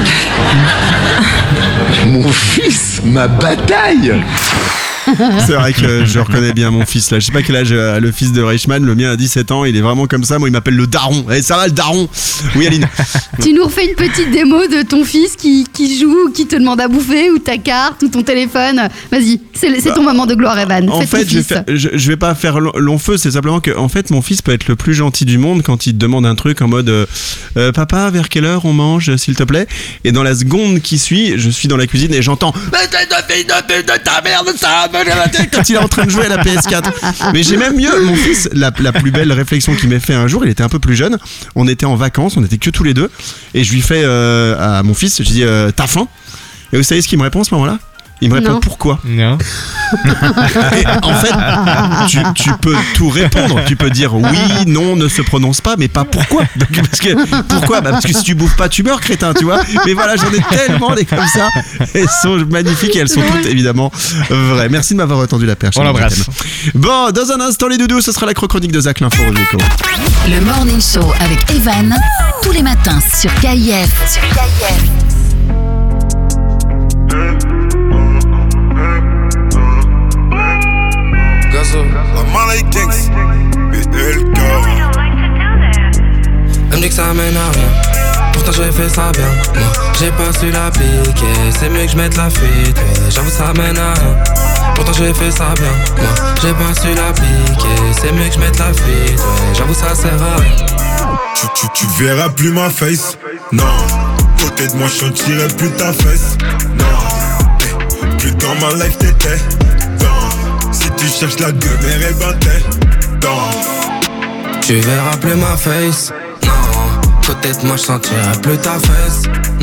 Mon fils, ma bataille. C'est vrai que je reconnais bien mon fils là. Je sais pas quel âge a le fils de Reichmann. Le mien a dix-sept ans. Il est vraiment comme ça. Moi, il m'appelle le daron. Eh, ça va le daron? Oui, Aline. Tu nous refais une petite démo de ton fils qui, qui joue, qui te demande à bouffer, ou ta carte, ou ton téléphone. Vas-y, c'est, c'est ton bah, moment de gloire, Evan. En fait, je vais, faire, je, je vais pas faire long, long feu. C'est simplement que, en fait, mon fils peut être le plus gentil du monde quand il te demande un truc en mode euh, euh, papa, vers quelle heure on mange, s'il te plaît? Et dans la seconde qui suit, je suis dans la cuisine et j'entends mais t'es de fille de pute de ta merde, ça me la tête quand il est en train de jouer à la P S quatre. Mais j'ai même mieux, mon fils, la, la plus belle réflexion qu'il m'ait fait un jour, il était un peu plus jeune, on était en vacances, on était que tous les deux, et je lui fais euh, à mon fils, je dis euh, t'as faim? Et vous savez ce qu'il me répond à ce moment-là? Il me répond non. Pourquoi? Non. Et en fait, tu, tu peux tout répondre. Tu peux dire oui, non, ne se prononce pas, mais pas pourquoi. Donc, parce que, pourquoi bah parce que si tu bouffes pas, tu meurs, crétin, tu vois. Mais voilà, j'en ai tellement des comme ça. Elles sont magnifiques et elles sont toutes évidemment vraies. Merci de m'avoir retendu la perche. On l'embrasse. Bon, dans un instant, les doudous, ce sera la chronique de Zach l'info. Le Morning Show avec Evan, tous les matins sur K I F. Sur K I F. La Malay Gangs, B L K. Elle me dit que ça mène à rien, pourtant j'ai fait ça bien. Moi j'ai pas su l'appliquer, c'est mieux que je mette la fuite. Ouais, j'avoue ça mène à rien, pourtant j'ai fait ça bien. Moi j'ai pas su l'appliquer, c'est mieux que je mette la fuite. Ouais, j'avoue ça sert à rien. Tu, tu, tu verras plus ma face, non. Côté de moi je sentirai plus ta fesse, non. Hey, plus dans ma life t'étais, non. Si tu cherches la demeure, et ben t'es dans. Tu verras plus ma face, non. Côté de moi je sentirai plus ta fesse,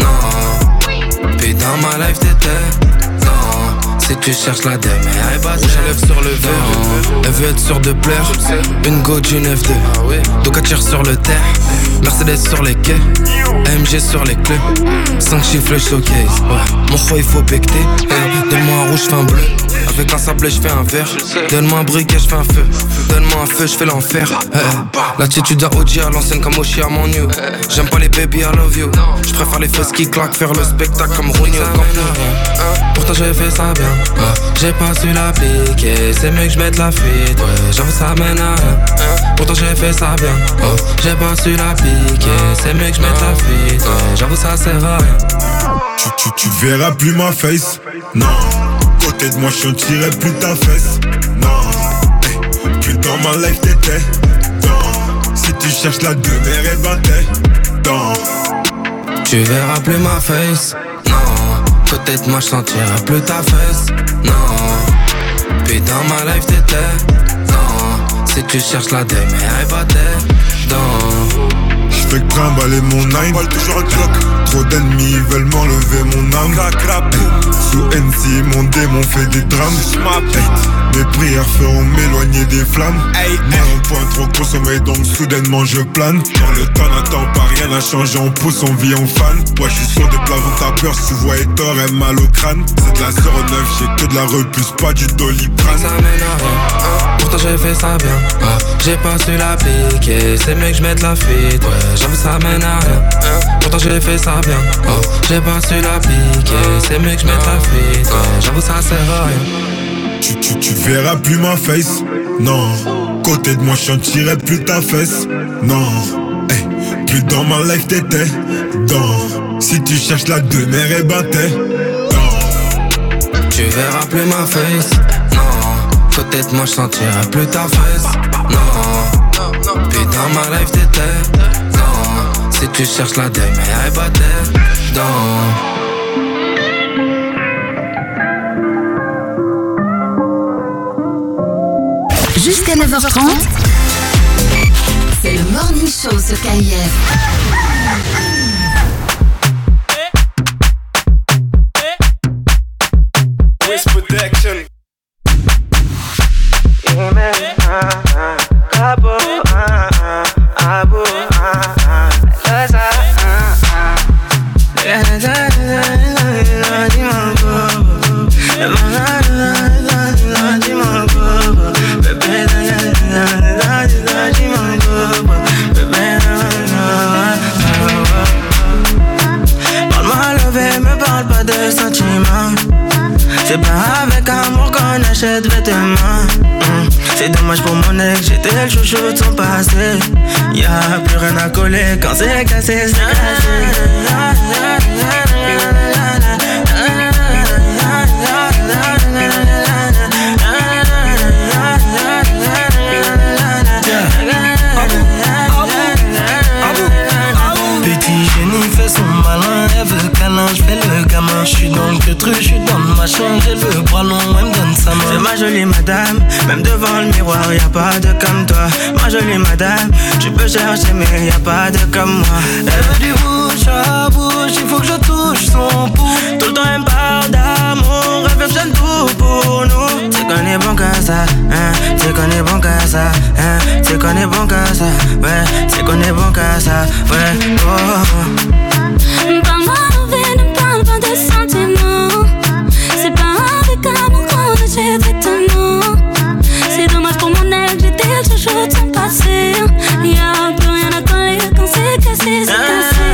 non. Puis dans ma life t'étais, non. Si tu cherches la demeure, et ben t'es. J'enlève sur le verre, elle veut être sûre de plaire. Une go d'une F deux, donc elle tire sur le terre. Mercedes sur les quais, M G sur les clés. cinq chiffres showcase, ouais. Mon roi il faut becter, hey. Donne-moi un rouge, j'fais un bleu. Avec un sablé j'fais un verre. Donne-moi un briquet, j'fais un feu. Donne-moi un feu, j'fais l'enfer, hey. L'attitude à O G à l'ancienne comme Oshi à mon new. J'aime pas les baby, I love you. J'préfère les fesses qui claquent, faire le spectacle comme Rooney au Camp Nou. Pourtant j'ai fait ça bien, ouais. J'ai pas su l'appliquer, c'est mieux que j'mette la fuite. Ouais, j'avoue ça mène à rien, pourtant j'ai fait ça bien, oh. J'ai pas su l'appliquer, c'est mieux que j'mette la fuite. Ouais, j'avoue ça sert à rien. Tu, tu, tu verras plus ma face, non. Côté de moi je sentirai plus ta fesse, non. Hey, plus dans ma life t'étais, non. Si tu cherches la demeure, et ben t'es dans. Tu verras plus ma face, non. Côté de moi je sentirai plus ta fesse, non. Puis dans ma life t'étais, non. Si tu cherches la demeure, et ben t'es dans. J'fais que trimballer mon nine, toujours un clock. Trop d'ennemis veulent m'enlever mon âme. Sous N C, mon démon fait des drames. Hey, mes prières feront m'éloigner des flammes. Moi un point trop consommé, donc soudainement je plane. Dans le temps n'attend pas, rien n'a changé, on pousse, on vit en fan. Ouais, j'suis sur des plafonds, t'as peur, si tu vois et tort, et mal au crâne. C'est de la zéro neuf, j'ai que de la repousse, pas du doliprane. Ça mène à rien, pourtant j'ai fait ça bien, ouais. J'ai pas su l'appliquer, c'est mieux que j'mette la fuite. Ouais, j'avoue ça mène à rien, pourtant j'ai fait ça bien, oh. J'ai pas su l'appliquer, c'est mieux que j'mette la fuite. Ouais, j'avoue ça sert à rien. Tu, tu, tu verras plus ma face, non. Côté de moi je sentirai plus ta fesse, non. Hey, plus dans ma life t'étais, dans. Si tu cherches la demeure, et ben t'es dans. Tu verras plus ma face, non. Côté de moi je sentirai plus ta fesse, non. Puis dans ma life t'étais, non. Si tu cherches la demeure, et ben t'es dans. Jusqu'à neuf heures trente, c'est le Morning Show sur K I F. Wiz Production. Yeah, man. Uh, uh, Cabo, uh, uh, Abu, uh, uh, Gaza, uh, uh. Yeah, da, da, da, da, da, da, da, da, da, da, da, da, da. C'est pas avec amour qu'on achète vêtements. mm. C'est dommage pour mon ex, j'étais le chouchou de son passé. Y'a plus rien à coller quand c'est cassé, c'est cassé. Petit génie fait son malin, elle veut câlin, j'fais le gamin. J'suis dans le truc, j'suis dans le machin, j'ai le bras long, elle me donne sa main. C'est ma jolie madame, même devant le miroir, y'a pas de comme toi. Ma jolie madame, tu peux chercher mais y'a pas de comme moi. Elle veut du bouche à bouche, il faut que je touche son pouls. Tout le temps elle me parle d'amour, elle fait tout pour nous. C'est qu'on est bon qu'à ça, hein, c'est qu'on est bon qu'à ça, hein, c'est qu'on est bon qu'à ça, ouais, c'est qu'on est bon qu'à ça, ouais, oh. Parle-moi d'envie, ne parle pas de sentiments. C'est pas avec amour qu'on achète vêtements. C'est dommage pour mon ex, j'étais le chouchou de son passé. Y'a plus rien à coller quand c'est cassé, c'est cassé.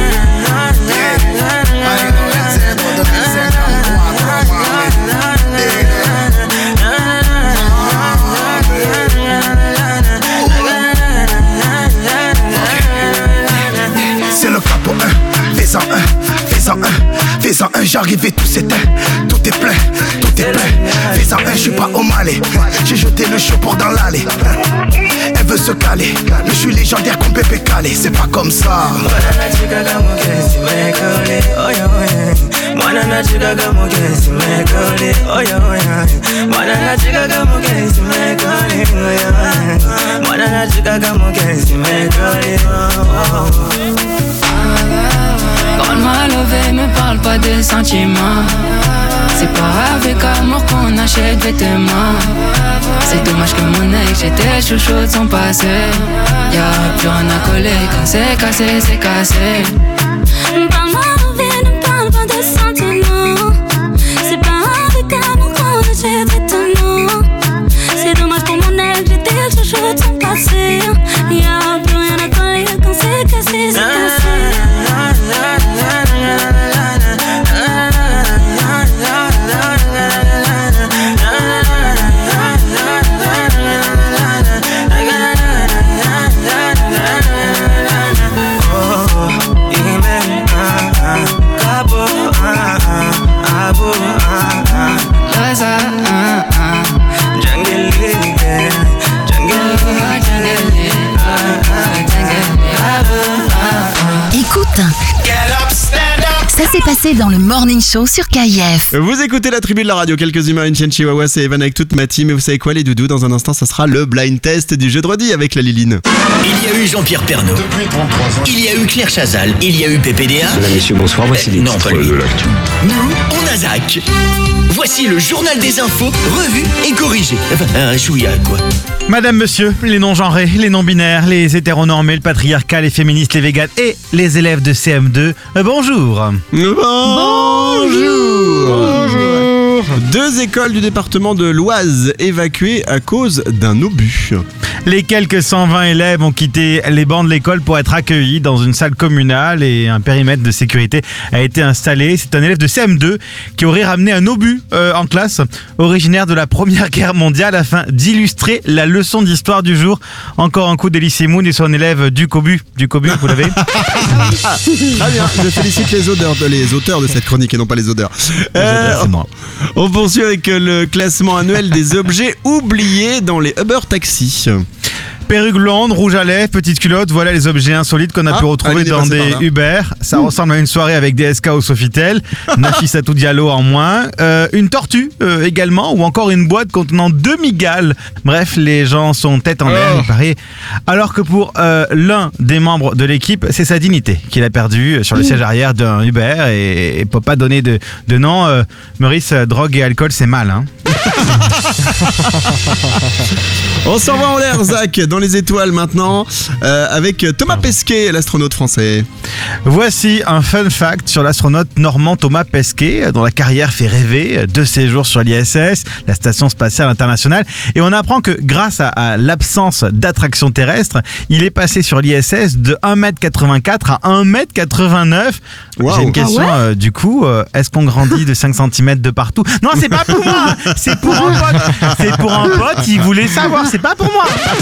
C'est le capot un, fais-en un, fais-en un, fais-en un, j'arrive et tout s'éteint, tout est plein, tout est plein. Fais-en un, j'suis pas au Malais, j'ai jeté le chaud pour dans l'allée. Elle veut se caler, mais j'suis légendaire comme Pépé Calé, c'est pas comme ça. Parle-moi levé, me parle pas de sentiments. C'est pas avec amour qu'on achète vêtements. C'est dommage que mon ex, j'étais chouchou de son passé. Y'a plus rien à coller quand c'est cassé, c'est cassé. Parle-moi d'envie, ne parle pas de sentiments. C'est pas avec amour qu'on achète vêtements. C'est dommage pour mon ex, j'étais le chouchou de son passé. Y'a plus rien à coller quand c'est cassé, c'est cassé. Écoute, ça s'est passé dans le Morning Show sur K I F. Vous écoutez la tribu de la radio, quelques humains, une chaîne chihuahua, c'est Evan avec toute ma team. Et vous savez quoi les doudous, dans un instant ça sera le blind test du jeudi avec la Liline. Il y a eu Jean-Pierre Pernaut. Depuis trente-trois ans. Il y a eu Claire Chazal. Il y a eu P P D A. Mesdames, messieurs, bonsoir. Voici les euh, Non, pas lui. de l'actu. Nous, on a Zach. Voici le journal des infos, revu et corrigé. Enfin, un chouïa, quoi. Madame, monsieur, les non-genrés, les non-binaires, les hétéronormés, le patriarcat, les féministes, les véganes et les élèves de C M deux, euh, bonjour. Bonjour. Bonjour. Deux écoles du département de l'Oise évacuées à cause d'un obus. Les quelques cent vingt élèves ont quitté les bancs de l'école pour être accueillis dans une salle communale et un périmètre de sécurité a été installé. C'est un élève de C M deux qui aurait ramené un obus euh, en classe, originaire de la Première Guerre mondiale, afin d'illustrer la leçon d'histoire du jour. Encore un coup d'Elysée Moon et son élève Duc Obus. Duc Obus, vous l'avez? Très bien, je félicite les auteurs, de, les auteurs de cette chronique et non pas les odeurs. Euh, on poursuit avec le classement annuel des objets oubliés dans les Uber Taxi. Perruque blonde, rouge à lèvres, petite culotte, voilà les objets insolites qu'on a ah, pu retrouver dans des par Uber. Ça mmh. ressemble à une soirée avec D S K au Sofitel, Nafissatou Diallo en moins, euh, une tortue euh, également, ou encore une boîte contenant deux migales. Bref, les gens sont tête en l'air, oh. il paraît. Alors que pour euh, l'un des membres de l'équipe, c'est sa dignité qu'il a perdue sur le mmh. siège arrière d'un Uber et, et peut pas donner de, de nom. Euh, Maurice, drogue et alcool, c'est mal, hein. On s'envoie en l'air, Zach, dans les étoiles maintenant, euh, avec Thomas Pesquet, l'astronaute français. Voici un fun fact sur l'astronaute normand Thomas Pesquet, dont la carrière fait rêver. Deux séjours sur l'I S S, la station spatiale internationale. Et on apprend que grâce à, à l'absence d'attraction terrestre, il est passé sur l'I S S de un mètre quatre-vingt-quatre à un mètre quatre-vingt-neuf. Wow. J'ai une question, ah ouais euh, du coup, euh, est-ce qu'on grandit de cinq centimètres de partout? Non, c'est pas pour moi, hein, c'est pour un pote. C'est pour un pote, il voulait savoir, c'est pas pour moi.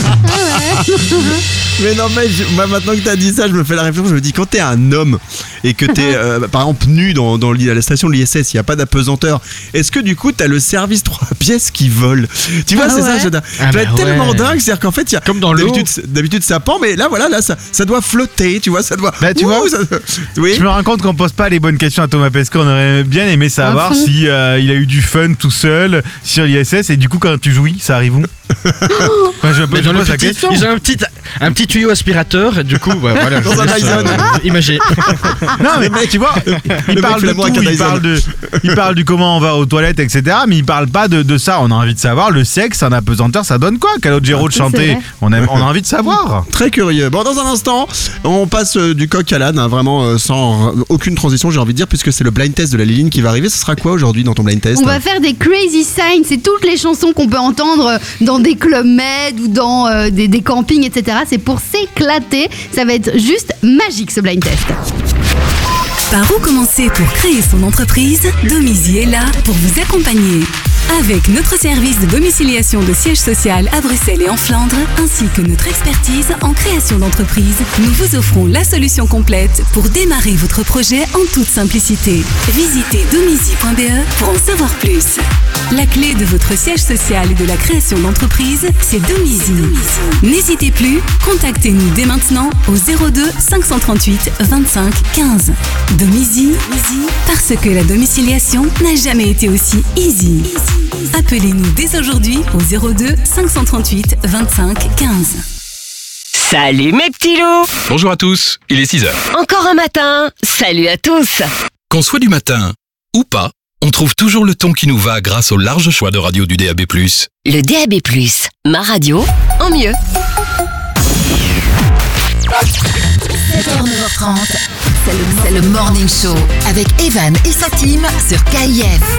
Mais non, mais je, moi, maintenant que t'as dit ça, je me fais la réflexion, je me dis, quand t'es un homme et que t'es, euh, par exemple, nu dans, dans la station de l'I S S, il n'y a pas d'apesanteur, est-ce que du coup, t'as le service trois pièces qui vole? Tu vois, ah c'est ouais. ça, je dois ah bah être ouais. tellement dingue, c'est-à-dire qu'en fait, il y a, comme dans l'eau. D'habitude, d'habitude, ça pend, mais là, voilà, là, ça, ça doit flotter, tu vois, ça doit. Bah, tu Ouh, vois, ça, oui. Je me rends compte qu'on pose pas les bonnes questions à Thomas Pesquet, on aurait bien aimé savoir ah, si euh, il a eu du fun tout seul sur l'I S S, et du coup, quand tu jouis, ça arrive où? Enfin, je mais dans le petit, ils ont un petit, un petit tuyau aspirateur, du coup, bah, voilà. Dans un Dyson. Euh, imaginer. Non, mais, mais tu vois, il parle de tout, il parle de, il parle du comment on va aux toilettes, et cetera. Mais il parle pas de, de ça. On a envie de savoir le sexe, un apesanteur, ça donne quoi? Calogero de chanter, on a, on a envie de savoir. Très curieux. Bon, dans un instant, on passe euh, du coq à l'âne, hein, vraiment euh, sans euh, aucune transition, j'ai envie de dire, puisque c'est le blind test de la Liline qui va arriver. Ce sera quoi aujourd'hui dans ton blind test? On va faire des crazy signs, c'est toutes les chansons qu'on peut entendre dans des clubs med ou dans euh, des, des campings, et cetera. C'est pour s'éclater. Ça va être juste magique ce blind test. Par où commencer pour créer son entreprise? Domizy est là pour vous accompagner. Avec notre service de domiciliation de siège social à Bruxelles et en Flandre, ainsi que notre expertise en création d'entreprise, nous vous offrons la solution complète pour démarrer votre projet en toute simplicité. Visitez domizy point b e pour en savoir plus. La clé de votre siège social et de la création d'entreprise, c'est Domizy. N'hésitez plus, contactez-nous dès maintenant au zéro deux cinq cent trente-huit vingt-cinq quinze. Domizy, parce que la domiciliation n'a jamais été aussi easy. Appelez-nous dès aujourd'hui au zéro deux cinq cent trente-huit vingt-cinq quinze. Salut mes petits loups! Bonjour à tous, il est six heures. Encore un matin, salut à tous! Qu'on soit du matin ou pas, on trouve toujours le ton qui nous va grâce au large choix de radio du D A B plus. Le D A B plus, ma radio en mieux. sept heures neuf heures trente, c'est le, c'est le Morning Show avec Evan et sa team sur K I F.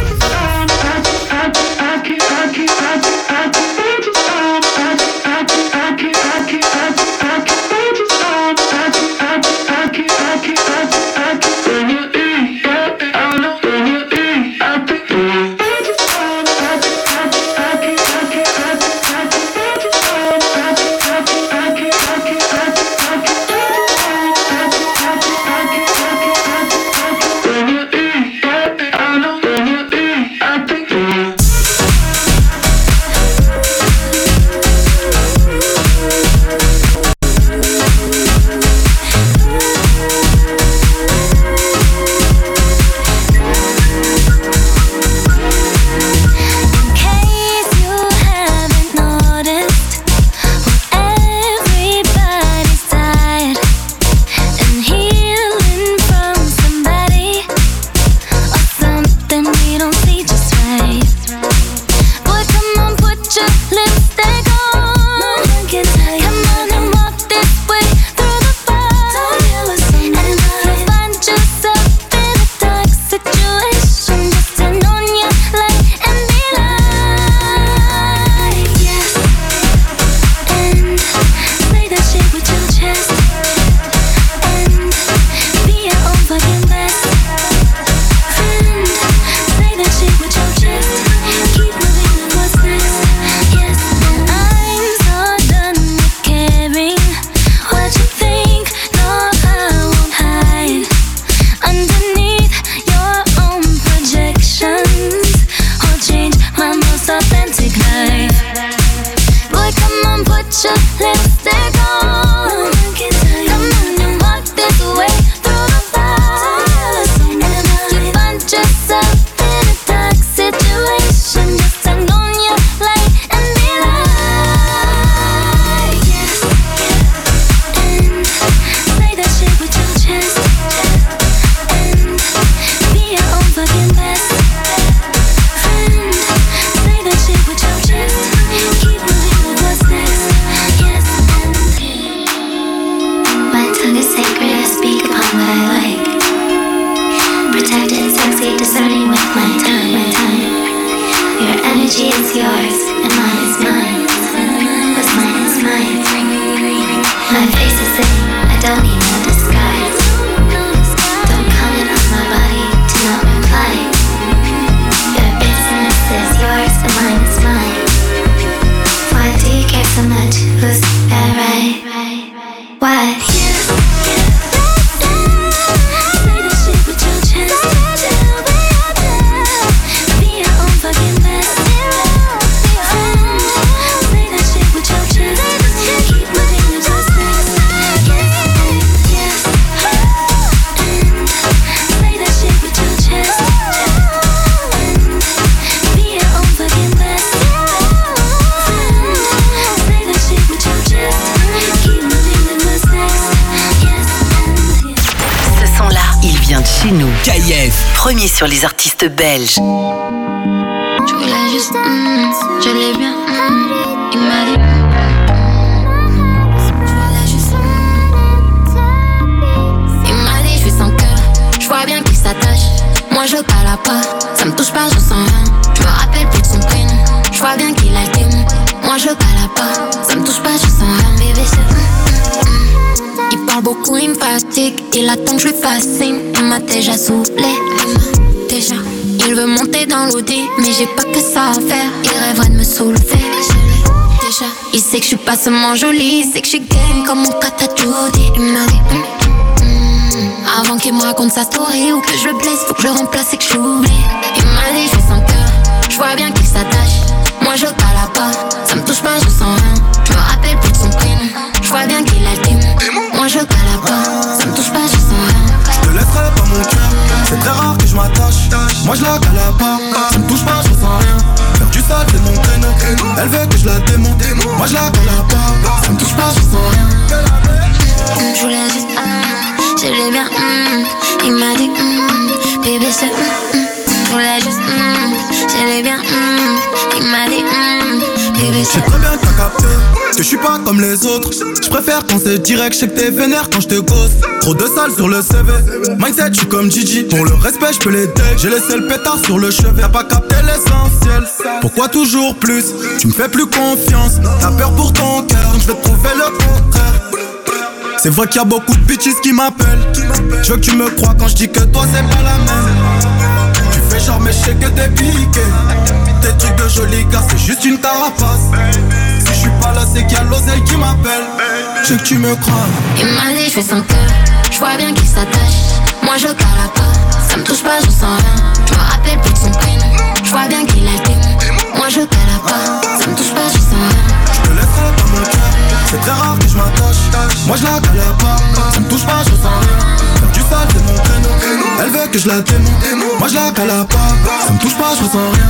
premier sur les artistes belges. Je voulais juste, mm, je l'ai bien, mm, il m'a dit. Je voulais juste, mm, il m'a dit, je suis sans cœur. Je vois bien qu'il s'attache. Moi je cala pas, ça me touche pas, je sens rien. Je me rappelle plus de son prénom. Je vois bien qu'il a le démon. Moi je cala pas, ça me touche pas, je sens rien. Bébé c'est mm, mm. Il parle beaucoup, il me fatigue. Il attend que je lui fascine. Il m'a déjà saoulé, déjà. Il veut monter dans l'audi, mais j'ai pas que ça à faire. Il rêverait de me soulever, déjà. Il sait que je suis pas seulement jolie, il sait que je suis game comme mon kata Judy. Il m'a dit mm, mm, avant qu'il me raconte sa story ou que je le blesse, faut que je le remplace et que je l'oublie. Il m'a dit je suis sans cœur, je vois bien qu'il s'attache. Moi je cala pas, ça me touche pas, je sens rien. Je me rappelle plus de son prénom, je vois bien qu'il a le démon. Moi je cala pas, ça me touche pas, je sens rien. Je te laisserai pas mon cœur, c'est très rare que je m'attache. Moi je la cala pas, ça me touche pas, je sens rien. Faire du sale c'est mon créneau, elle veut que je la démonte. Moi je la cala pas, ça me touche pas, je sens rien. Je voulais juste, mm, je l'ai bien, mm, il m'a dit, mm, bébé c'est, mm, mm. Je voulais juste, mm, je l'ai bien, mm, il m'a dit, mm, bébé c'est. Je sais très bien que t'as capté que je suis pas comme les autres. Je préfère quand c'est direct, je sais que t'es vénère quand je te gosse. Trop de sales sur le C V, mindset je suis comme Gigi. Pour le respect je peux les deck, j'ai laissé le pétard sur le chevet. T'as pas capté l'essentiel, pourquoi toujours plus? Tu me fais plus confiance, t'as peur pour ton cœur, donc je vais te prouver le contraire. C'est vrai qu'il y a beaucoup de bitches qui m'appellent. Je veux que tu me crois quand je dis que toi c'est pas la même. Tu fais genre mais je sais que t'es piqué. Tes trucs de joli gars c'est juste une carapace. Si je suis pas là c'est qu'il y a l'oseille qui m'appelle. Je veux que tu me crois. Il m'a dit je fais sans cœur, je vois bien qu'il s'attache. Moi je cala pas, ça me touche pas, je sens rien. Je me rappelle plus de son prénom, je vois bien qu'il a le démon. Moi je cala pas, ça me touche pas, je sens rien. Je te laisserai pas mon cœur, c'est très rare que je m'attache. Moi je la cala pas, ça me touche pas, je sens rien. Faire du sale c'est mon créneau, elle veut que je la démonte. Moi je la cala pas, ça me touche pas, je sens rien.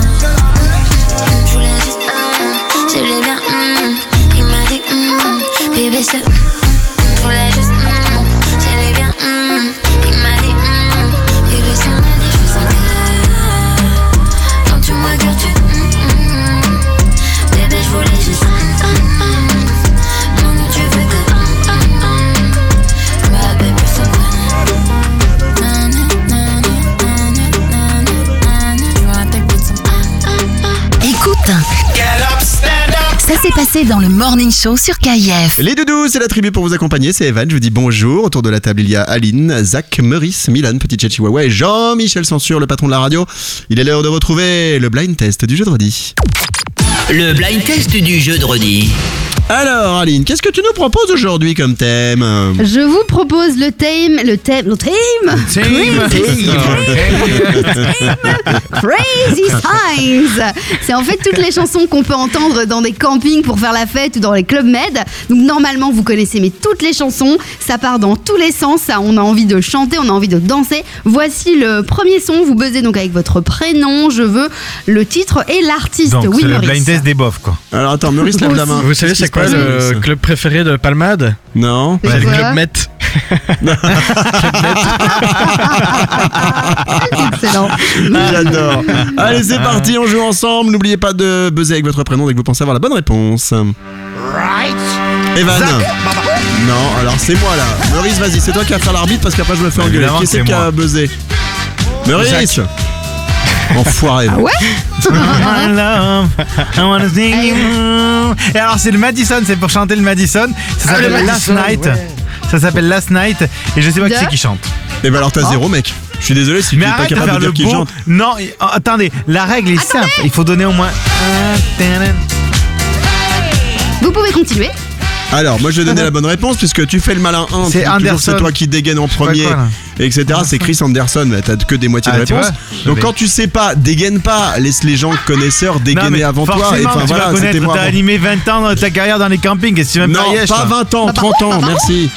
Je voulais juste, mm, je l'ai bien, mm, il m'a dit, mm, bébé c'est, mm, je voulais juste, mm, je l'ai bien, mm, il m'a dit, mm, bébé c'est, m'a dit je fais sans cœur. Quand tu me regardes tu, mm, mm, bébé je voulais juste, mm, mm, non non tu veux que, mm, mm, mm, bah bébé c'est bon. Nana, nana, nana, nana, nana, je me rappelle plus de son prénom. Écoute, ça s'est passé dans le Morning Show sur K F. Les doudous, c'est la tribu pour vous accompagner, c'est Evan, je vous dis bonjour. Autour de la table, il y a Aline, Zach, Meurice, Milan, Petit Chat Chihuahua et Jean-Michel Censure, le patron de la radio. Il est l'heure de retrouver le blind test du jeudi. Le blind test du jeudi. Alors Aline, qu'est-ce que tu nous proposes aujourd'hui comme thème? Je vous propose le thème, le thème, le thème, Crazy, Crazy Signs. C'est en fait toutes les chansons qu'on peut entendre dans des campings pour faire la fête ou dans les clubs med. Donc normalement vous connaissez mais toutes les chansons, ça part dans tous les sens, ça, on a envie de chanter, on a envie de danser. Voici le premier son, vous buzzez donc avec votre prénom, je veux le titre et l'artiste. Donc oui, c'est Meurice. le blind test des bofs quoi. Alors attends, Meurice lève la main. Vous savez c'est quoi le club préféré de Palmade? Non. C'est le Club Met. Excellent. J'adore. Allez, c'est parti, on joue ensemble. N'oubliez pas de buzzer avec votre prénom dès que vous pensez avoir la bonne réponse. Right. Evan. Non, alors c'est moi là. Meurice, vas-y, c'est toi qui vas faire l'arbitre parce qu'après je me fais engueuler. Évidemment, Qui c'est c'est qui a moi. buzzé? Meurice. Enfoiré. Ah ouais. My love, I wanna sing you. Et alors c'est le Madison, c'est pour chanter le Madison. Ça s'appelle Ah, le Last Madison, Night. ouais. Ça s'appelle Last Night. Et je sais pas qui De c'est qui chante. Et bah alors t'as zéro mec. Je suis désolé si tu Mais n'es pas arrête de capable faire de le dire qui beau. chante. Non, oh, attendez, la règle est simple. Il faut donner au moins. Vous pouvez continuer. Alors, moi je vais donner la bonne réponse puisque tu fais le malin un. C'est toujours Anderson. c'est toi qui dégaine en Je sais pas premier, quoi, là. et cetera. C'est Chris Anderson, mais t'as que des moitiés Ah, de tu réponse. vois, je Donc l'ai. quand tu sais pas, dégaine pas. Laisse les gens connaisseurs Non, dégainer mais avant toi. Et forcément, enfin tu voilà, vas c'était connaître, moi. t'as avant. animé vingt ans dans ta carrière dans les campings. Et si tu même Non, pas Yesh, pas hein. vingt ans, trente ans, merci.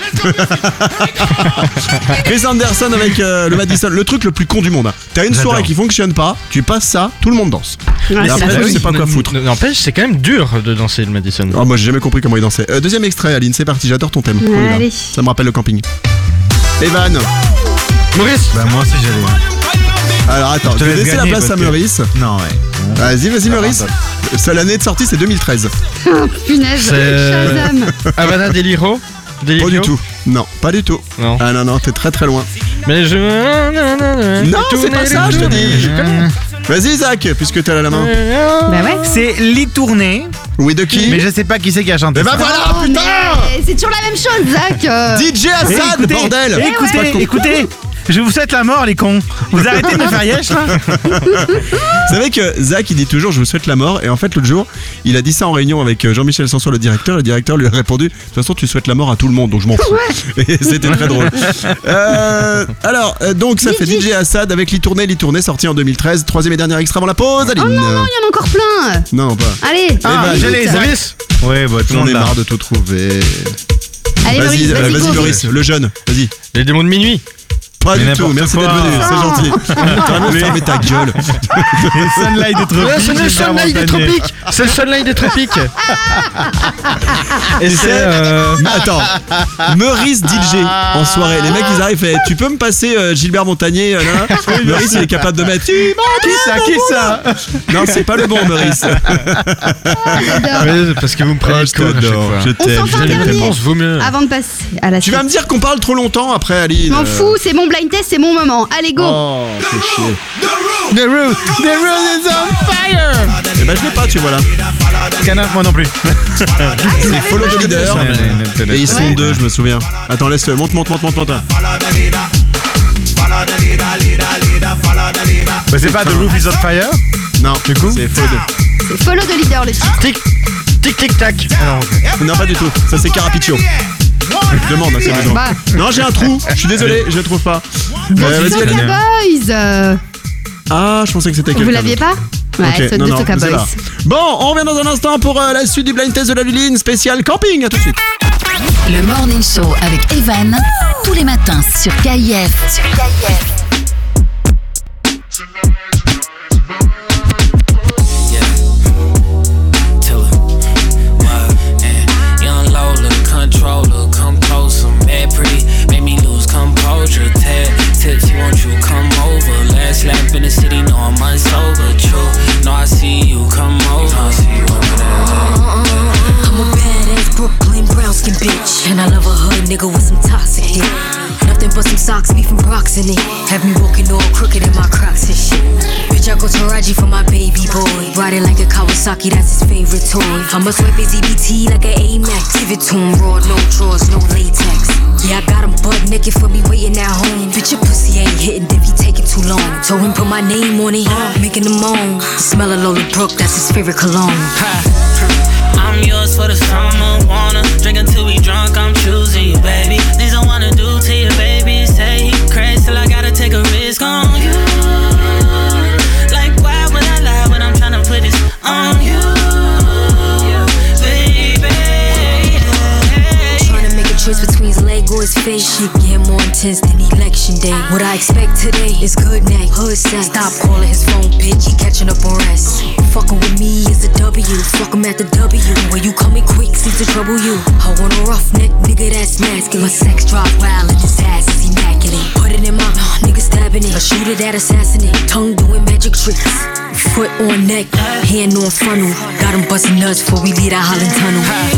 Chris Anderson avec euh, le Madison, le truc le plus con du monde. hein. T'as une J'adore. soirée qui fonctionne pas, tu passes ça, tout le monde danse. Ouais, Et c'est après, la je sais pas quoi foutre. N'empêche, c'est quand même dur de danser le Madison. Oh, moi j'ai jamais compris comment il dansait. Euh, deuxième extrait, Aline, c'est parti, j'adore ton thème. On y va. Allez. Ça me rappelle le camping. Evan. Maurice. Bah moi aussi j'allais. Alors attends, je vais laisser la place à Meurice. Non, ouais. Vas-y, vas-y, Meurice. Ça, l'année de sortie, c'est deux mille treize. Oh, punaise, Shazam. Havana Deliro. Pas du tout. Non, pas du tout. Non. Ah non, non, t'es très très loin. Mais je. Non, c'est pas ça, je te dis. Vas-y, Zach, puisque t'as la main. Bah ouais. C'est Lee Tourné. Oui, de qui? Mais je sais pas qui c'est qui a chanté. Et bah ça. voilà, Oh, putain. mais c'est toujours la même chose, Zach. D J Assad, Écoutez, bordel. Écoutez, écoutez. Je vous souhaite la mort, les cons. Vous arrêtez de me faire yesh, là. Vous savez que Zach, il dit toujours je vous souhaite la mort. Et en fait, l'autre jour, il a dit ça en réunion avec Jean-Michel Sanson, le directeur. Le directeur lui a répondu de toute façon, tu souhaites la mort à tout le monde, donc je m'en fous. Et c'était très drôle. Euh, alors, euh, donc, ça fait D J Assad avec Lee Tourné. Lee Tourné, sorti en deux mille treize. Troisième et dernier extrait avant la pause. Aline. Oh non, non, il y en a encore plein. Non, non, pas. Allez. Ah, Eh ben, j'ai les Zach. Zach. Ouais, bah, tout le J'en monde ai là. marre de tout trouver. Allez, Vas-y, Maurice, euh, vas-y, vas-y, go. Maurice, le jeune. Vas-y. Les démons de minuit. Pas Mais du tout, n'importe merci quoi. d'être venu, c'est Oh. gentil. T'as vraiment fermé ta gueule. Les Sunlight des Ouais, Tropiques. c'est le Sunlight des Tropiques. C'est le Sunlight des Tropiques. Et Tu c'est. sais, euh, Attends, Meurice D J en soirée. Les mecs ils arrivent et tu peux me passer euh, Gilbert Montagnier euh, là Meurice il est capable de mettre. Tu m'as Qui ça, qui ça? Non, c'est pas le bon Meurice. Ouais, parce que vous me prenez Oh, le je code à chaque t'adore, fois. je On t'aime. s'en fait un je t'aime. dernier. réponse vaut mieux. Avant de passer à la Tu suite. vas me dire qu'on parle trop longtemps après Aline. Je m'en fous, c'est mon blind test, c'est mon moment. Allez, go. Oh, fais chier. The roof, the roof is on fire. Eh ben je l'ai pas, tu vois là. Canard, moi non plus. C'est Follow the Leader. Et ils sont deux, je me souviens. Attends, laisse-le. Monte, monte, monte, monte, monte. Bah, c'est pas The Roof is on fire? Non, Du coup c'est Follow. C'est Follow the Leader, le titre. Tic, tic, tic, tac. Non, pas du tout. Ça c'est Carapiccio. Je demande, hein, c'est besoin. Bah. Non, j'ai un trou. Je suis désolé, je le trouve pas. Euh, vas-y, Soca Aline. Boys. euh, Ah, je pensais que c'était quelqu'un. Vous l'aviez pas? Ouais, Ok, c'est non, de non, Soca c'est Boys. là. Bon, on revient dans un instant pour euh, la suite du blind test de la Luline spécial camping. À tout de suite. Le Morning Show avec Evan, tous les matins sur K I F. Sur K I F. Controller, come closer, mad pretty, make me lose composure. Tad tips, won't you come over? Last lap in the city, no I'm unsober. True, no I see you, come over. I see you over there. I'm a badass Brooklyn brown skin bitch, and I love a hood nigga with some toxic hit. Nothing but some socks, beef and rocks in it. Have me walking all crooked in my Crocs and shit. Bitch, I go to Raji for my baby boy. Riding like a Kawasaki, that's his favorite toy. I'ma swipe his E B T like an A-Max. Give it to him raw, no drawers, no latex. Yeah, I got him butt naked for me waiting at home. Bitch, your pussy ain't hitting if he taking too long. Told him put my name on it, making him moan. The smell of Lola Brooke, that's his favorite cologne. I'm yours for the summer, wanna drink until we drunk, I'm choosing you, baby. Things I wanna do to you, baby. Say he crazy till I gotta take a risk on you. Like why would I lie when I'm tryna put this on you, baby? Trying to make a choice between his leg or his face. Shit get more intense than election day. What I expect today is good night, hood sex. Stop calling his phone, bitch, he catching up on rest. Fucking with me is a W, fuck him at the W. When you coming quick, seems to trouble you. I want a rough neck, nigga that's masculine. My sex drive wild and his ass is immaculate. Put it in my uh, nigga stabbing it. A shooter that assassinate, tongue doing magic tricks. Foot on neck, hand on funnel. Got him busting nuts before we leave that Holland tunnel.